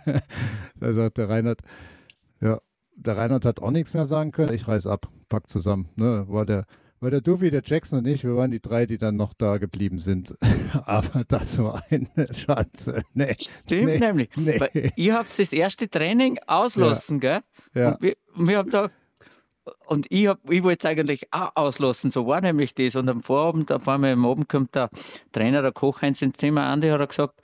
da sagt der Reinhard, ja, der Reinhard hat auch nichts mehr sagen können. Ich reiß ab, pack zusammen. Ne? War der Duffy, der Jackson und ich, wir waren die 3, die dann noch da geblieben sind. Aber das war eine Chance. Nee, Stimmt nee, nämlich. nee. Weil ihr habt das erste Training auslassen, gell? Ja. Und wir haben da. Und ich wollte es eigentlich auch auslassen, so war nämlich das. Und am Vorabend, auf einmal am Abend kommt der Trainer, der Koch Heinz ins Zimmer, Andi, hat er gesagt,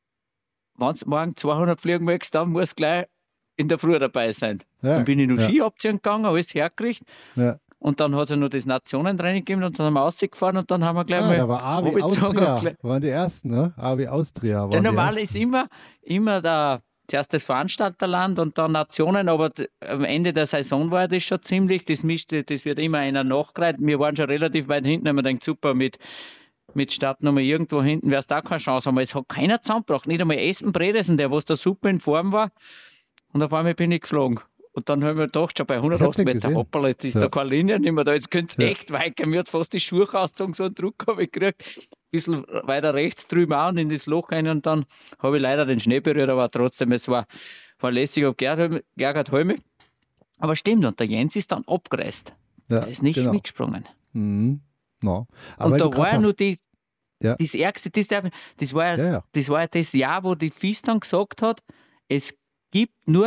wenn du morgen 200 fliegen möchtest, dann musst du gleich in der Früh dabei sein. Ja, Dann bin ich noch ja. Ski abziehen gegangen, alles hergekriegt. Ja. Und dann hat es ja noch das Nationentraining gegeben und dann haben wir rausgefahren und dann haben wir gleich Ah, mal. da war Avi runtergezogen und Austria, gleich- waren die ersten, ne? Avi Austria waren Der die normal ersten. ist immer zuerst das Veranstalterland und dann Nationen, aber am Ende der Saison war das schon ziemlich, das wird immer einer nachgereiht. Wir waren schon relativ weit hinten, haben wir gedacht, super, mit Startnummer irgendwo hinten wärst du auch keine Chance haben. Aber es hat keiner zusammengebracht, nicht einmal Espen Bredesen, der was da super in Form war. Und auf einmal bin ich geflogen. Und dann haben wir gedacht, schon bei 180 den Meter, gesehen. hoppala, jetzt ist Ja. da keine Linie nicht mehr da, jetzt könnte es Ja. echt weit gehen. Mir hat fast die Schuhe ausgezogen, so einen Druck habe ich gekriegt. Ein bisschen weiter rechts drüben auch und in das Loch rein und dann habe ich leider den Schnee berührt, aber trotzdem, es war lässig, ich habe geärgert, Holme. Aber stimmt, und der Jens ist dann abgereist. Ja, Er ist nicht genau. mitgesprungen. Mhm. No. Aber Und weil da du grad war ja sagst- nur Ja. das Ärgste, das war Ja. ja das Jahr, wo die FIS dann gesagt hat, es gibt nur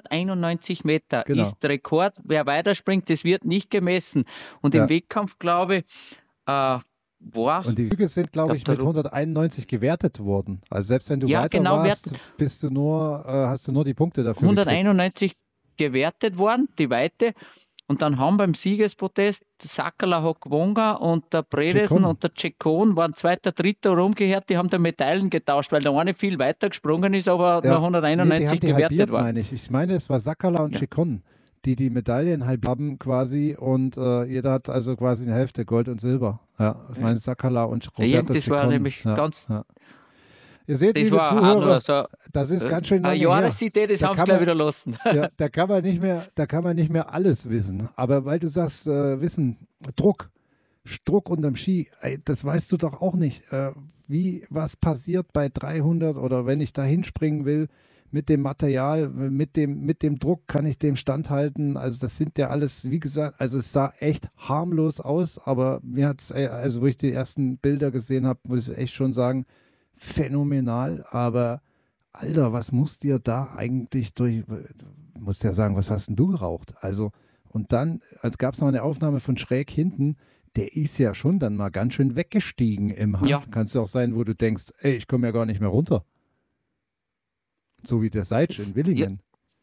191 Meter, Genau. ist der Rekord, wer weiterspringt, das wird nicht gemessen. Und Ja. im Wettkampf, glaube ich, war Und die Flüge sind, glaube ich, der mit 191 gewertet worden. Also selbst wenn du Ja, weiter genau, warst, hast du nur die Punkte dafür gekriegt. 191 gewertet worden, die Weite. Und dann haben beim Siegesprotest Sakala hat gewonnen und der Bredesen Chacon. und der Chacon waren zweiter, dritter rumgekehrt, die haben da Medaillen getauscht, weil der eine viel weiter gesprungen ist, aber nur 191 die haben die gewertet halbiert, war. meine ich. Ich meine, es war Sakala und Ja. Chacon, die Medaillen halb haben quasi und jeder hat also quasi eine Hälfte Gold und Silber. Ja, ich meine Sakala und Roberto Das war Chacon. nämlich ja, ganz. Ja. Ihr seht, Das liebe war auch Zuhörer, nur so das ist ganz schön lange eine her. Jahresidee, das Da haben sie kann gleich man- wieder lassen. Ja, da kann man nicht mehr alles wissen. Aber weil du sagst, Wissen, Druck. Druck unterm Ski, das weißt du doch auch nicht, was passiert bei 300 oder wenn ich da hinspringen will, mit dem Material, mit dem Druck kann ich dem standhalten. Also das sind ja alles, wie gesagt, also es sah echt harmlos aus, aber mir hat es, also wo ich die ersten Bilder gesehen habe, muss ich echt schon sagen, phänomenal. Aber Alter, was muss dir da eigentlich durch, musst ja sagen, was hast denn du geraucht? Also und dann, als gab es noch eine Aufnahme von schräg hinten, der ist ja schon dann mal ganz schön weggestiegen im Hang. Ja. Kann es ja auch sein, wo du denkst, ey, ich komme ja gar nicht mehr runter. So wie der Seitsch in Willingen.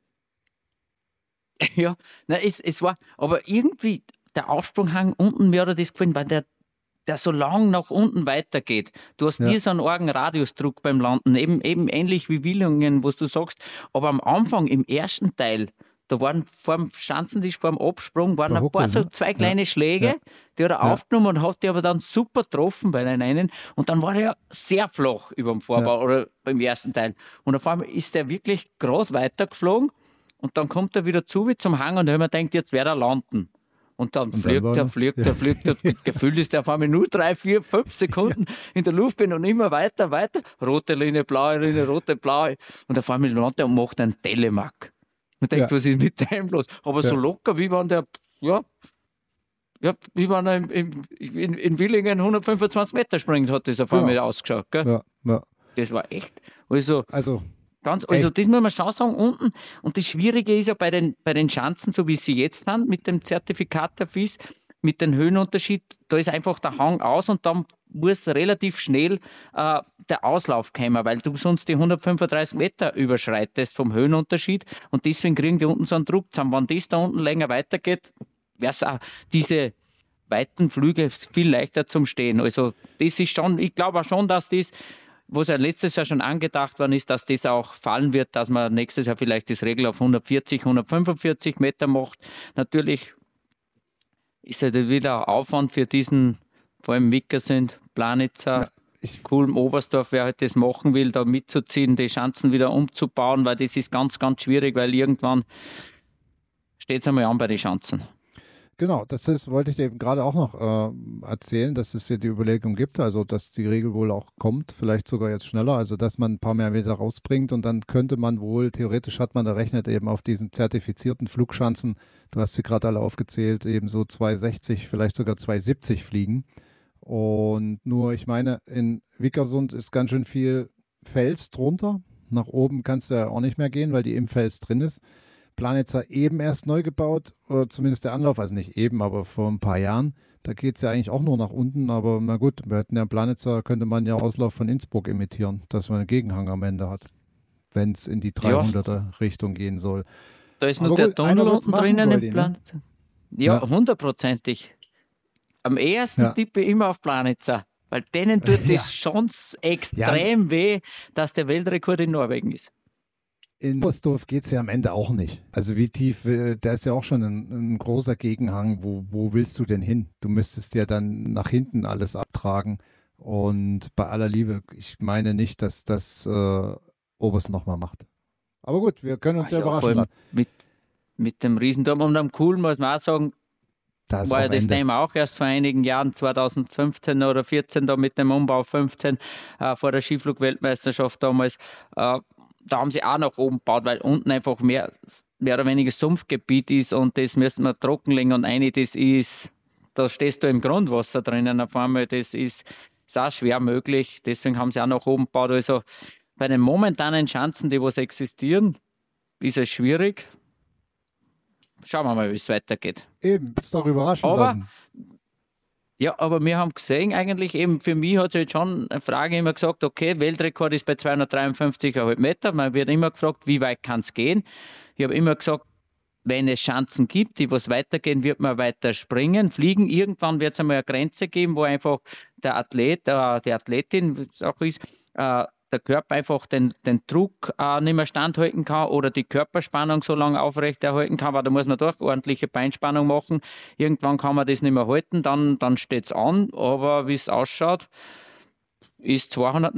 Ja, es war, aber irgendwie der Aufsprunghang unten, mir hat das gefallen, weil der so lang nach unten weitergeht. Du hast nie so einen argen Radiusdruck beim Landen, eben ähnlich wie Willingen, was du sagst. Aber am Anfang, im ersten Teil, da waren vor dem Schanzentisch, vor dem Absprung, waren ein paar so zwei kleine Schläge, die hat er aufgenommen und hat die aber dann super getroffen bei den einen. Und dann war er ja sehr flach über dem Vorbau oder beim ersten Teil. Und auf einmal ist er wirklich gerade weitergeflogen und dann kommt er wieder zu wie zum Hang und da haben wir gedacht, jetzt wird er landen. Und dann fliegt er. Gefühlt ist er auf einmal nur 3, 4, 5 Sekunden in der Luft bin und immer weiter. Rote Linie, blaue Linie, rote, blaue. Und auf einmal landet er und macht einen Telemark. Man denkt, was ist mit dem los? Aber so locker, wie wenn der, wie wenn er in Willingen 125 Meter springt, hat das auf einmal ausgeschaut. Gell? Ja. Das war echt. Also das muss man schon sagen, unten. Und das Schwierige ist ja bei den Schanzen, so wie sie jetzt sind, mit dem Zertifikat der FIS, mit dem Höhenunterschied, da ist einfach der Hang aus und dann muss relativ schnell der Auslauf kommen, weil du sonst die 135 Meter überschreitest vom Höhenunterschied und deswegen kriegen die unten so einen Druck zusammen. Wenn das da unten länger weitergeht, wäre es auch diese weiten Flüge viel leichter zum Stehen. Also das ist schon, ich glaube auch schon, dass das, was ja letztes Jahr schon angedacht worden ist, dass das auch fallen wird, dass man nächstes Jahr vielleicht das Regel auf 140, 145 Meter macht. Natürlich ist halt wieder Aufwand für diesen, vor allem Wicker sind, Planitzer, Kulm, Oberstdorf, wer halt das machen will, da mitzuziehen, die Schanzen wieder umzubauen, weil das ist ganz, ganz schwierig, weil irgendwann steht es einmal an bei den Schanzen. Genau, wollte ich dir eben gerade auch noch erzählen, dass es hier die Überlegung gibt, also dass die Regel wohl auch kommt, vielleicht sogar jetzt schneller, also dass man ein paar mehr Meter rausbringt und dann könnte man wohl, theoretisch hat man da rechnet eben auf diesen zertifizierten Flugschanzen, du hast sie gerade alle aufgezählt, eben so 260, vielleicht sogar 270 fliegen. Und nur, ich meine, in Vickersund ist ganz schön viel Fels drunter. Nach oben kannst du ja auch nicht mehr gehen, weil die im Fels drin ist. Planitzer eben erst neu gebaut, oder zumindest der Anlauf, also nicht eben, aber vor ein paar Jahren. Da geht es ja eigentlich auch nur nach unten, aber na gut, wir hätten ja Planitzer, könnte man ja Auslauf von Innsbruck imitieren, dass man einen Gegenhang am Ende hat, wenn es in die 300er Richtung gehen soll. Da ist nur der Tunnel unten drinnen im Planitzer. Ja, 100%. Am ehesten tippe ich immer auf Planitzer, weil denen tut das schon extrem weh, dass der Weltrekord in Norwegen ist. In Oberstdorf geht es ja am Ende auch nicht. Also wie tief, da ist ja auch schon ein großer Gegenhang. Wo willst du denn hin? Du müsstest ja dann nach hinten alles abtragen. Und bei aller Liebe, ich meine nicht, dass das Oberst nochmal macht. Aber gut, wir können uns ja überraschen lassen. Mit dem Riesenturm und am Coolen muss man auch sagen, war ja das Thema auch erst vor einigen Jahren, 2015 oder 2014, da mit dem Umbau 15 vor der Skiflug-Weltmeisterschaft damals. Da haben sie auch nach oben gebaut, weil unten einfach mehr oder weniger Sumpfgebiet ist und das müssen wir trockenlegen und da stehst du im Grundwasser drinnen auf einmal, das ist auch schwer möglich, deswegen haben sie auch nach oben gebaut. Also bei den momentanen Schanzen, die was existieren, ist es schwierig. Schauen wir mal, wie es weitergeht. Eben, ist doch überraschend lassen. Ja, aber wir haben gesehen, eigentlich eben für mich hat es jetzt schon eine Frage immer gesagt, okay, Weltrekord ist bei 253,5 Meter. Man wird immer gefragt, wie weit kann es gehen? Ich habe immer gesagt, wenn es Schanzen gibt, die was weitergehen, wird man weiter springen, fliegen. Irgendwann wird es einmal eine Grenze geben, wo einfach der Athlet, die Athletin, wie es auch ist, der Körper einfach den Druck nicht mehr standhalten kann oder die Körperspannung so lange aufrechterhalten kann, weil da muss man doch ordentliche Beinspannung machen. Irgendwann kann man das nicht mehr halten, dann steht es an, aber wie es ausschaut, ist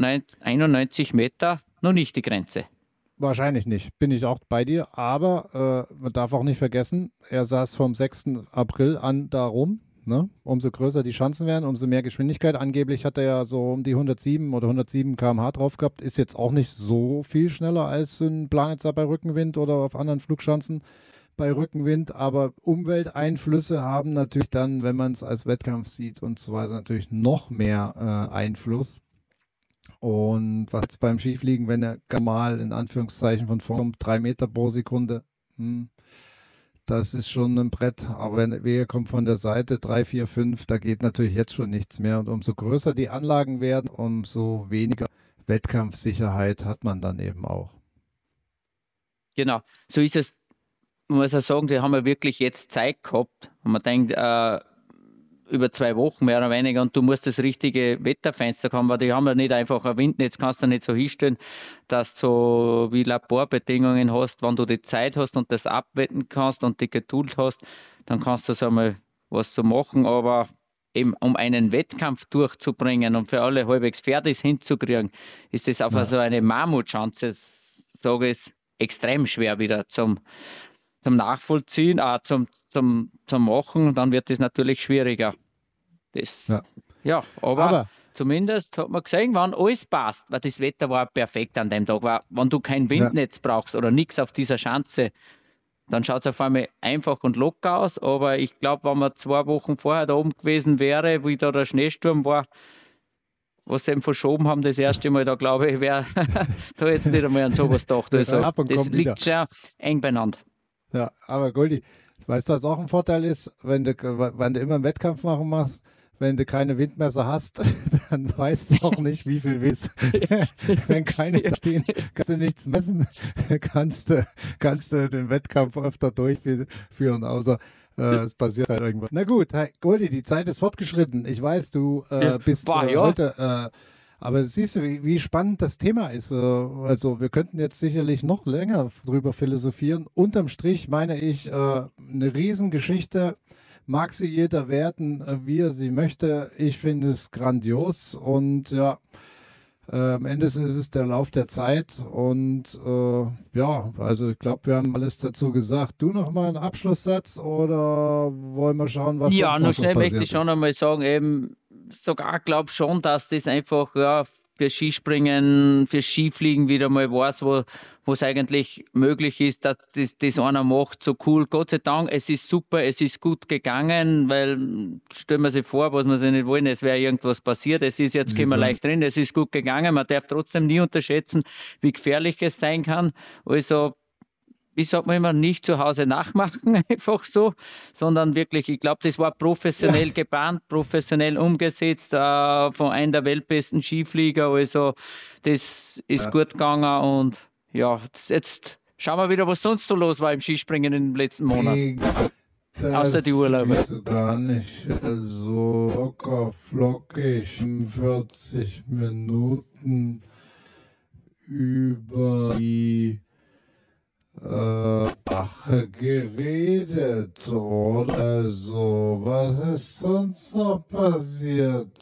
291 Meter noch nicht die Grenze. Wahrscheinlich nicht, bin ich auch bei dir, aber man darf auch nicht vergessen, er saß vom 6. April an da rum Ne? Umso größer die Schanzen werden, umso mehr Geschwindigkeit. Angeblich hat er ja so um die 107 oder 107 km/h drauf gehabt. Ist jetzt auch nicht so viel schneller als ein Planitzer bei Rückenwind oder auf anderen Flugschanzen bei Rückenwind. Aber Umwelteinflüsse haben natürlich dann, wenn man es als Wettkampf sieht und so weiter, natürlich noch mehr Einfluss. Und was beim Skifliegen, wenn er mal in Anführungszeichen von vorn kommt, 3 Meter pro Sekunde, das ist schon ein Brett. Aber wenn er kommt von der Seite 3, 4, 5, da geht natürlich jetzt schon nichts mehr. Und umso größer die Anlagen werden, umso weniger Wettkampfsicherheit hat man dann eben auch. Genau, so ist es. Man muss auch sagen, da haben wir wirklich jetzt Zeit gehabt. Und man denkt, über 2 Wochen mehr oder weniger, und du musst das richtige Wetterfenster haben, weil die haben ja nicht einfach ein Windnetz, kannst du nicht so hinstellen, dass du so wie Laborbedingungen hast, wenn du die Zeit hast und das abwetten kannst und die Geduld hast, dann kannst du so einmal was so machen, aber eben um einen Wettkampf durchzubringen und für alle halbwegs fertig hinzukriegen, ist das auf so eine Mammutschanze, sage ich, extrem schwer wieder zum Nachvollziehen, zum Machen, dann wird das natürlich schwieriger. Aber zumindest hat man gesehen, wenn alles passt, weil das Wetter war perfekt an dem Tag, weil wenn du kein Windnetz brauchst oder nichts auf dieser Schanze, dann schaut es auf einmal einfach und locker aus, aber ich glaube, wenn man 2 Wochen vorher da oben gewesen wäre, wie da der Schneesturm war, was sie eben verschoben haben, das erste Mal, da glaube ich, wäre da jetzt nicht einmal an sowas gedacht. Also, das liegt schon eng beieinander. Ja, aber Goldi, weißt du, was auch ein Vorteil ist, wenn du immer einen Wettkampf machst, wenn du keine Windmesser hast, dann weißt du auch nicht, wie viel Wind. Wenn keine da stehen, kannst du nichts messen, kannst du den Wettkampf öfter durchführen, außer es passiert halt irgendwas. Na gut, hey, Goldi, die Zeit ist fortgeschritten. Ich weiß, du bist heute... aber siehst du, wie spannend das Thema ist. Also wir könnten jetzt sicherlich noch länger drüber philosophieren. Unterm Strich meine ich, eine Riesengeschichte, mag sie jeder werten, wie er sie möchte. Ich finde es grandios und ja, am Ende ist es der Lauf der Zeit und also ich glaube, wir haben alles dazu gesagt. Du noch mal einen Abschlusssatz oder wollen wir schauen, was sonst noch so passiert ist? Ja, noch schnell möchte ich schon einmal sagen, eben sogar glaube schon, dass das einfach für Skispringen, für Skifliegen wieder mal was, wo es eigentlich möglich ist, dass das einer macht, so cool. Gott sei Dank, es ist super, es ist gut gegangen, weil stellen wir sich vor, was wir sich nicht wollen, es wäre irgendwas passiert, es ist jetzt, gehen wir leicht drin, es ist gut gegangen, man darf trotzdem nie unterschätzen, wie gefährlich es sein kann. Also ich sage mir immer, nicht zu Hause nachmachen, einfach so, sondern wirklich, ich glaube, das war professionell geplant, professionell umgesetzt, von einem der weltbesten Skiflieger, also das ist gut gegangen und ja, jetzt schauen wir wieder, was sonst so los war im Skispringen im letzten Monat. Außer die Urlaube. Das ist gar nicht so locker flockig, 40 Minuten über die Sache geredet oder so. Was ist sonst noch passiert?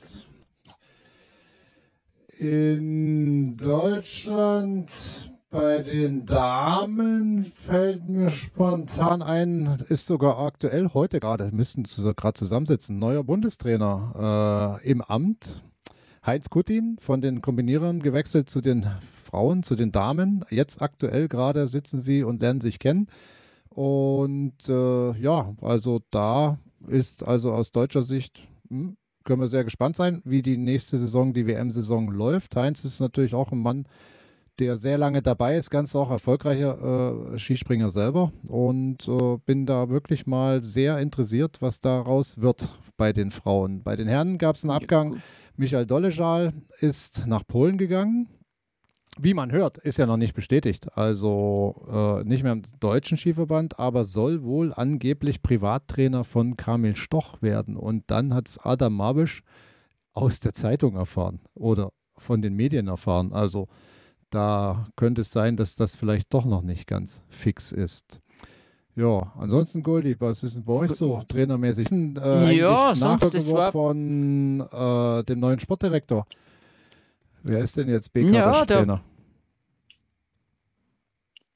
In Deutschland bei den Damen fällt mir spontan ein, ist sogar aktuell heute gerade, müssten gerade zusammensitzen, neuer Bundestrainer im Amt. Heinz Kuttin von den Kombinierern gewechselt zu den Frauen, zu den Damen. Jetzt aktuell gerade sitzen sie und lernen sich kennen. Und also da ist also aus deutscher Sicht, können wir sehr gespannt sein, wie die nächste Saison, die WM-Saison läuft. Heinz ist natürlich auch ein Mann, der sehr lange dabei ist, ganz auch erfolgreicher Skispringer selber. Und bin da wirklich mal sehr interessiert, was daraus wird bei den Frauen. Bei den Herren gab es einen Abgang. Michael Doležal ist nach Polen gegangen. Wie man hört, ist ja noch nicht bestätigt. Also nicht mehr im deutschen Skiverband, aber soll wohl angeblich Privattrainer von Kamil Stoch werden. Und dann hat es Adam Mabisch aus der Zeitung erfahren oder von den Medien erfahren. Also da könnte es sein, dass das vielleicht doch noch nicht ganz fix ist. Ja, ansonsten Goldi, was ist denn bei euch so trainermäßig? Sonst das war von dem neuen Sportdirektor. Wer ist denn jetzt BKW-Trainer?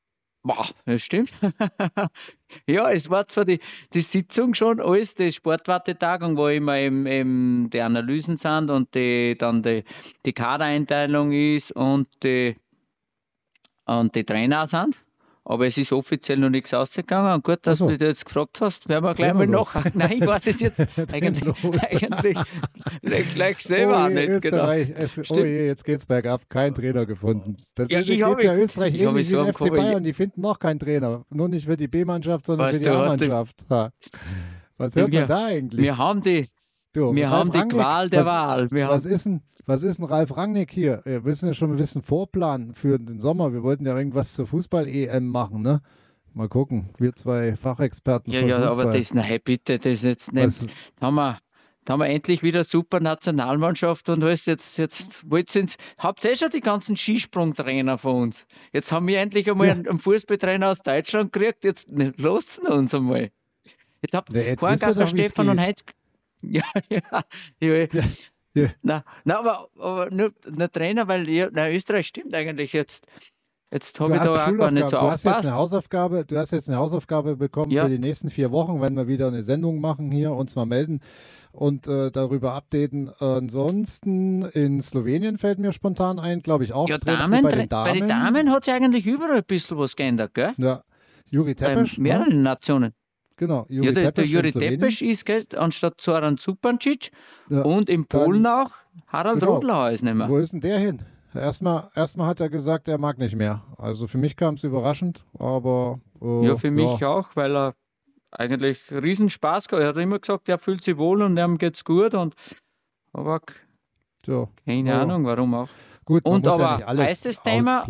Boah, das stimmt. Ja, es war zwar die Sitzung schon alles, die Sportwartetagung, wo immer eben die Analysen sind und dann die Kadereinteilung ist und die Trainer sind. Aber es ist offiziell noch nichts ausgegangen. Und gut, dass du mich da jetzt gefragt hast, werden wir gleich mal nach. Nein, ich weiß es jetzt eigentlich gleich selber auch nicht. Genau. Jetzt geht's bergab. Kein Trainer gefunden. Das Ja, ist ich jetzt ja Österreich ähnlich wie sagen, den FC Bayern. Die finden noch keinen Trainer. Nur nicht für die B-Mannschaft, sondern Weißt für die du, A-Mannschaft. Was hört man da eigentlich? Wir haben die Qual der Wahl. Was ist denn Ralf Rangnick hier? Wir wissen ja schon ein bisschen Vorplan für den Sommer. Wir wollten ja irgendwas zur Fußball-EM machen, ne? Mal gucken. Wir zwei Fachexperten für Fußball. Aber bitte, das ist jetzt nicht. Da haben wir endlich wieder super Nationalmannschaft und alles. Jetzt habt ihr schon die ganzen Skisprungtrainer von uns. Jetzt haben wir endlich einmal einen Fußballtrainer aus Deutschland gekriegt. Jetzt lasst uns einmal. Jetzt habt ihr vorhin Stefan und Heinz. Ja. Na, aber nur der Trainer, weil Österreich stimmt eigentlich jetzt. Jetzt habe ich da auch gar nicht so aufgepasst. Du hast jetzt eine Hausaufgabe bekommen für die nächsten 4 Wochen, wenn wir wieder eine Sendung machen hier, uns mal melden und darüber updaten. Ansonsten in Slowenien fällt mir spontan ein, glaube ich auch. Ja, bei den Damen hat sich eigentlich überall ein bisschen was geändert, gell? Ja, Juri Tepes. Mehreren Nationen. Genau, der Juri Tepes ist, gell, anstatt Zoran Zupancic und in Polen auch Harald Rodlauer ist nicht mehr. Wo ist denn der hin? Erstmal hat er gesagt, er mag nicht mehr. Also für mich kam es überraschend, aber für mich auch, weil er eigentlich riesen Spaß gehabt. Er hat immer gesagt, er fühlt sich wohl und ihm geht's gut aber keine Ahnung, warum auch. Gut, und muss aber ja nicht alles heißes Thema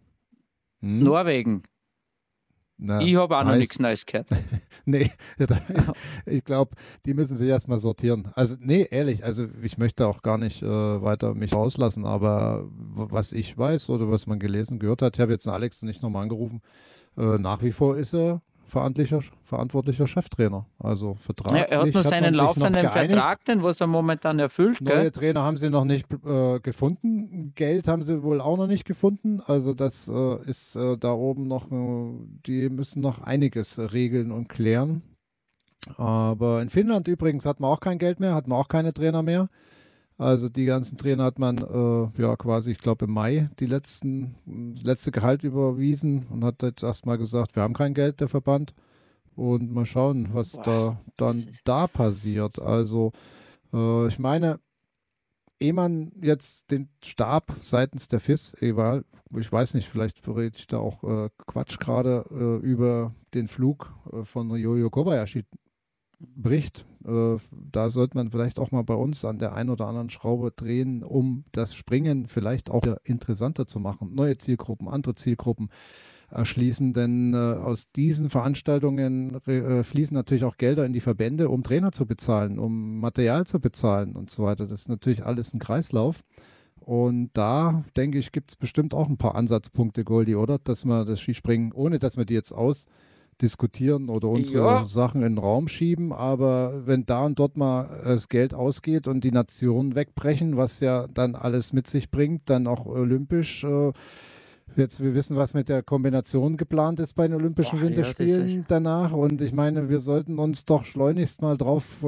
Norwegen. Na, ich habe auch noch nichts Neues gehört. Nee, ich glaube, die müssen sich erstmal sortieren. Also, nee, ehrlich, also ich möchte auch gar nicht weiter mich rauslassen, aber was ich weiß oder was man gehört hat, ich habe jetzt den Alex nicht nochmal angerufen, nach wie vor ist er verantwortlicher Cheftrainer. Also vertraglich. Er hat nur seinen laufenden Vertrag, was er momentan erfüllt. Neue Trainer haben sie noch nicht gefunden. Geld haben sie wohl auch noch nicht gefunden. Also das ist da oben noch, die müssen noch einiges regeln und klären. Aber in Finnland übrigens hat man auch kein Geld mehr, hat man auch keine Trainer mehr. Also die ganzen Trainer hat man quasi, ich glaube im Mai, letzte Gehalt überwiesen und hat jetzt erstmal gesagt, wir haben kein Geld, der Verband. Und mal schauen, was da passiert. Also ich meine, ehe man jetzt den Stab seitens der FIS, egal, ich weiß nicht, vielleicht rede ich da auch Quatsch gerade über den Flug von Jojo Kobayashi bricht, da sollte man vielleicht auch mal bei uns an der einen oder anderen Schraube drehen, um das Springen vielleicht auch wieder interessanter zu machen. Neue Zielgruppen, andere Zielgruppen erschließen, denn aus diesen Veranstaltungen fließen natürlich auch Gelder in die Verbände, um Trainer zu bezahlen, um Material zu bezahlen und so weiter. Das ist natürlich alles ein Kreislauf. Und da, denke ich, gibt es bestimmt auch ein paar Ansatzpunkte, Goldi, oder? Dass wir das Skispringen, ohne dass wir die jetzt diskutieren oder unsere Sachen in den Raum schieben, aber wenn da und dort mal das Geld ausgeht und die Nationen wegbrechen, was ja dann alles mit sich bringt, dann auch olympisch, jetzt wir wissen, was mit der Kombination geplant ist bei den Olympischen Winterspielen danach und ich meine, wir sollten uns doch schleunigst mal drauf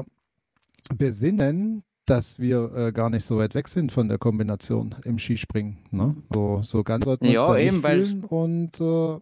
besinnen, dass wir gar nicht so weit weg sind von der Kombination im Skispringen. Ne? So ganz sollten wir uns da nicht fühlen und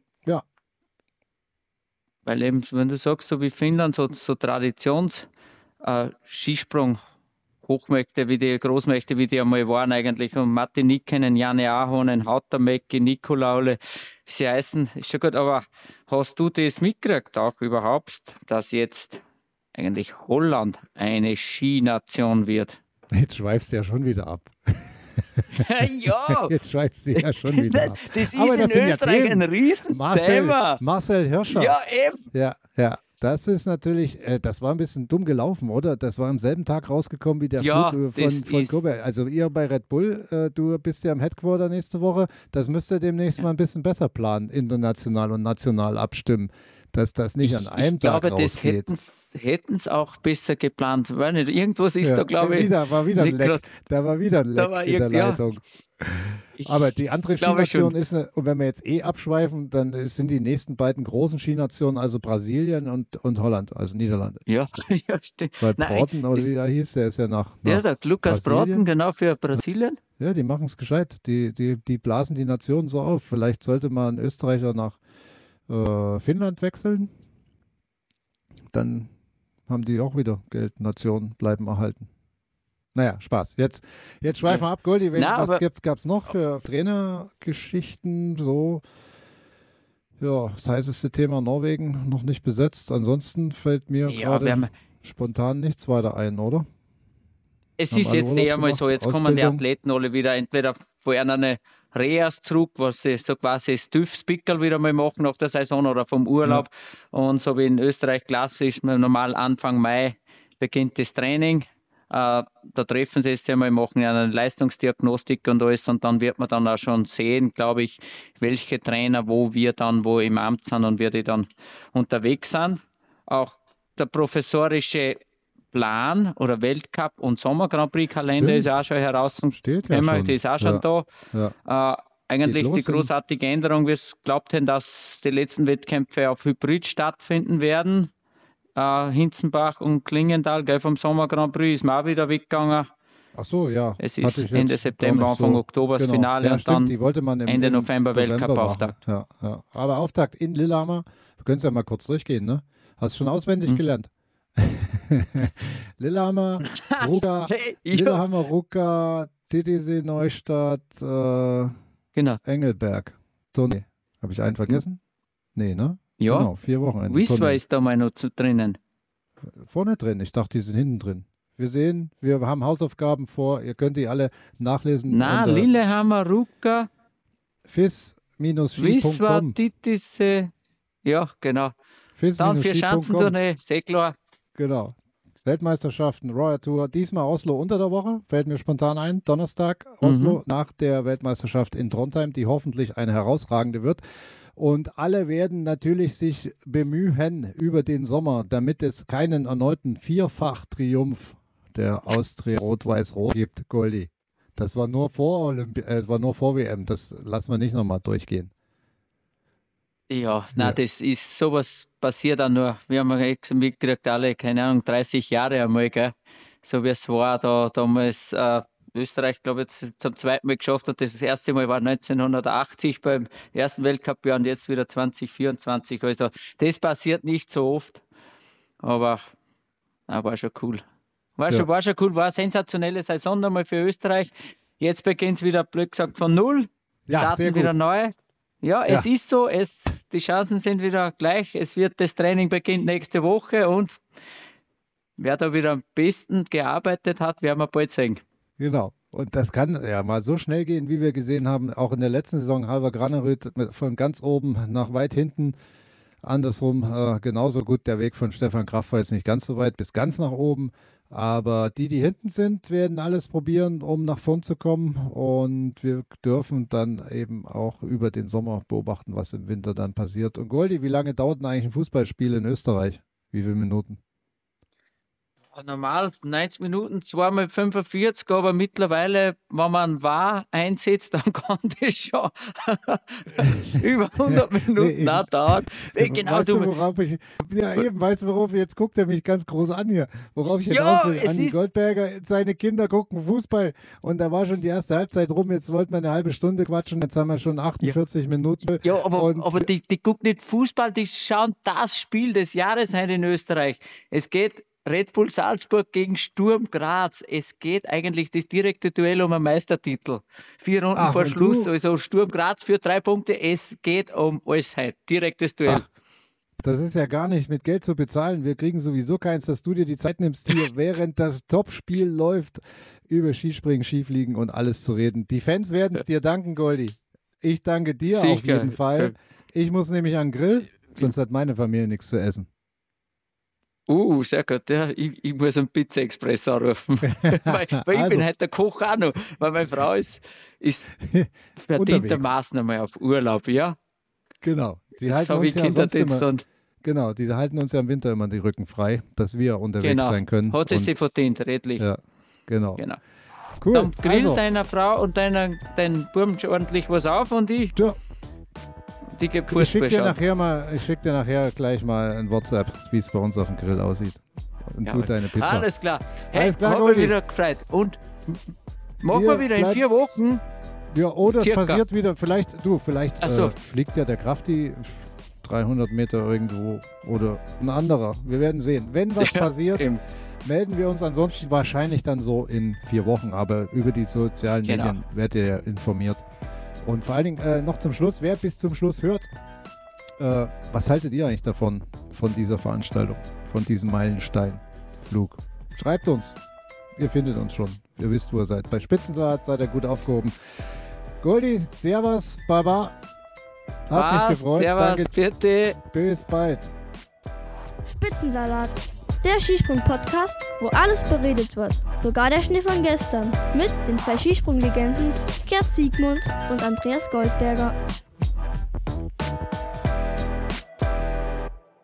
weil eben, wenn du sagst, so wie Finnland, so Traditions-Skisprung, Hochmächte, wie die Großmächte, wie die einmal waren eigentlich, und Matti Nikkanen, Janne Ahonen, Hautamäki, Nikolaule, wie sie heißen, ist schon gut, aber hast du das mitgekriegt auch überhaupt, dass jetzt eigentlich Holland eine Skination wird? Jetzt schweifst du ja schon wieder ab. Ja! Jetzt schreibst du ja schon wieder ab. Das ist in Österreich ein Riesenthema. Marcel Hirscher. Ja, eben. Ja. Das ist natürlich, das war ein bisschen dumm gelaufen, oder? Das war am selben Tag rausgekommen wie der Flug von Kobe. Also ihr bei Red Bull, du bist ja am Headquarter nächste Woche, das müsst ihr demnächst mal ein bisschen besser planen, international und national abstimmen. dass das nicht an einem Tag rausgeht. Ich glaube, rausgeht. das hätten sie auch besser geplant. Weil nicht, irgendwas ist da, glaube ich. Da war wieder ein Leck in der Leitung. Aber die andere Skination ist, und wenn wir jetzt abschweifen, dann sind die nächsten beiden großen Skinationen, also Brasilien und Holland, also Niederlande. Ja, stimmt. Weil Broughton, oder wie er hieß, der ist ja nach der Lukas Broughton, genau, für Brasilien. Ja, die machen es gescheit. Die blasen die Nationen so auf. Vielleicht sollte mal ein Österreicher nach Finnland wechseln. Dann haben die auch wieder Geld. Nationen bleiben erhalten. Naja, Spaß. Jetzt schweifen wir ab, Goldi. Was gab es noch für Trainergeschichten? So, ja, das heißeste Thema Norwegen noch nicht besetzt. Ansonsten fällt mir gerade spontan nichts weiter ein, oder? Es ist jetzt eher mal so, jetzt kommen die Athleten alle wieder entweder vorher eine Reas zurück, was sie so quasi das TÜV-Spickerl wieder mal machen nach der Saison oder vom Urlaub. Ja. Und so wie in Österreich klassisch, normal Anfang Mai beginnt das Training. Da treffen sie sich einmal, machen eine Leistungsdiagnostik und alles und dann wird man dann auch schon sehen, glaube ich, welche Trainer wo im Amt sind und wie die dann unterwegs sind. Auch der professorische Plan oder Weltcup und Sommer Grand Prix Kalender ist ja auch schon heraus. Steht ja schon. Die ist auch schon da. Ja. Eigentlich die großartige Änderung, wir es glaubt haben, dass die letzten Wettkämpfe auf Hybrid stattfinden werden. Hinzenbach und Klingenthal, gell, vom Sommer Grand Prix ist mir auch wieder weggegangen. Ach so, ja. Es ist Ende September, Anfang Oktober das Finale und stimmt, dann die wollte man Ende November Weltcup-Auftakt. Ja. Aber Auftakt in Lillehammer, wir können es ja mal kurz durchgehen, ne? Hast du schon auswendig gelernt? Lillehammer, Ruka, TTC Neustadt, genau. Engelberg. Tournee. Habe ich einen vergessen? Nee, ne? Ja. Genau, 4 Wochen. Wiswa ist da mal noch drinnen. Vorne drin, ich dachte, die sind hinten drin. Wir haben Hausaufgaben vor, ihr könnt die alle nachlesen. Lillehammer, Ruka, FIS-ski.com. Wiswa, TTC, ja, genau. Dann 4 Schanzentournee, sehr klar. Genau. Weltmeisterschaften, Royal Tour, diesmal Oslo unter der Woche, fällt mir spontan ein, Donnerstag Oslo nach der Weltmeisterschaft in Trondheim, die hoffentlich eine herausragende wird. Und alle werden natürlich sich bemühen über den Sommer, damit es keinen erneuten Vierfach-Triumph der Austria Rot-Weiß-Rot gibt, Goldi. Das war nur vor WM, das lassen wir nicht nochmal durchgehen. Ja, das ist sowas passiert auch nur. Wir haben mitgekriegt, alle, keine Ahnung, 30 Jahre einmal, gell? So wie es war, da damals Österreich, glaube ich, jetzt zum zweiten Mal geschafft hat. Das erste Mal war 1980 beim ersten Weltcup-Jahr und jetzt wieder 2024. Also das passiert nicht so oft, aber war schon cool. War schon cool, war eine sensationelle Saison nochmal für Österreich. Jetzt beginnt es wieder, blöd gesagt, von null, starten wieder neu. Ja, es ist so, die Chancen sind wieder gleich. Das Training beginnt nächste Woche und wer da wieder am besten gearbeitet hat, werden wir bald sehen. Genau. Und das kann ja mal so schnell gehen, wie wir gesehen haben, auch in der letzten Saison, Halvor Granerud von ganz oben nach weit hinten. Andersrum genauso gut der Weg von Stefan Kraft war jetzt nicht ganz so weit, bis ganz nach oben. Aber die hinten sind, werden alles probieren, um nach vorn zu kommen. Und wir dürfen dann eben auch über den Sommer beobachten, was im Winter dann passiert. Und Goldi, wie lange dauert denn eigentlich ein Fußballspiel in Österreich? Wie viele Minuten? Normal 90 Minuten, 2x45, aber mittlerweile, wenn man wahr einsetzt, dann kann das schon über 100 Minuten dauern. Weißt du, worauf jetzt guckt er mich ganz groß an hier, worauf ich hinaus will. Andi Goldberger, seine Kinder gucken Fußball und da war schon die erste Halbzeit rum, jetzt wollten wir eine halbe Stunde quatschen, jetzt haben wir schon 48 Minuten. Ja, aber die gucken nicht Fußball, die schauen das Spiel des Jahres ein in Österreich. Es geht Red Bull Salzburg gegen Sturm Graz. Es geht eigentlich das direkte Duell um einen Meistertitel. 4 Runden vor Schluss. Also Sturm Graz für 3 Punkte. Es geht um alles heute. Direktes Duell. Das ist ja gar nicht mit Geld zu bezahlen. Wir kriegen sowieso keins, dass du dir die Zeit nimmst, hier während das Topspiel läuft, über Skispringen, Skifliegen und alles zu reden. Die Fans werden es dir danken, Goldi. Ich danke dir auf jeden Fall. Ich muss nämlich an den Grill, sonst hat meine Familie nichts zu essen. Sehr gut. Ja, ich muss einen Pizza Express anrufen. weil ich bin halt der Koch auch noch. Weil meine Frau ist verdientermaßen einmal auf Urlaub, ja. Genau. Sie halten uns ja Kinderdienst und Genau, die halten uns ja im Winter immer die Rücken frei, dass wir unterwegs sein können. Hat sie sich verdient, redlich. Ja, genau. Cool. Dann grill deiner Frau und deinen Buben schon ordentlich was auf und ich... Ja. Die gibt Fußball Ich schicke dir nachher gleich mal ein WhatsApp, wie es bei uns auf dem Grill aussieht. Und du deine Pizza. Alles klar. Alles klar, hab mich wieder gefreut. Und machen wir wieder in 4 Wochen. Ja, oder es passiert wieder, vielleicht fliegt ja der Krafti 300 Meter irgendwo oder ein anderer. Wir werden sehen. Wenn was passiert, melden wir uns ansonsten wahrscheinlich dann so in 4 Wochen. Aber über die sozialen Medien werdet ihr ja informiert. Und vor allen Dingen noch zum Schluss, wer bis zum Schluss hört, was haltet ihr eigentlich davon, von dieser Veranstaltung, von diesem Meilensteinflug? Schreibt uns, ihr findet uns schon, ihr wisst, wo ihr seid. Bei Spitzensalat seid ihr gut aufgehoben. Goldi, servus, Baba, hat mich gefreut. Servus, danke. Bitte. Bis bald. Spitzensalat, der Skisprung-Podcast, wo alles beredet wird, sogar der Schnee von gestern, mit den 2 Skisprung-Legenden Gerd Siegmund und Andreas Goldberger.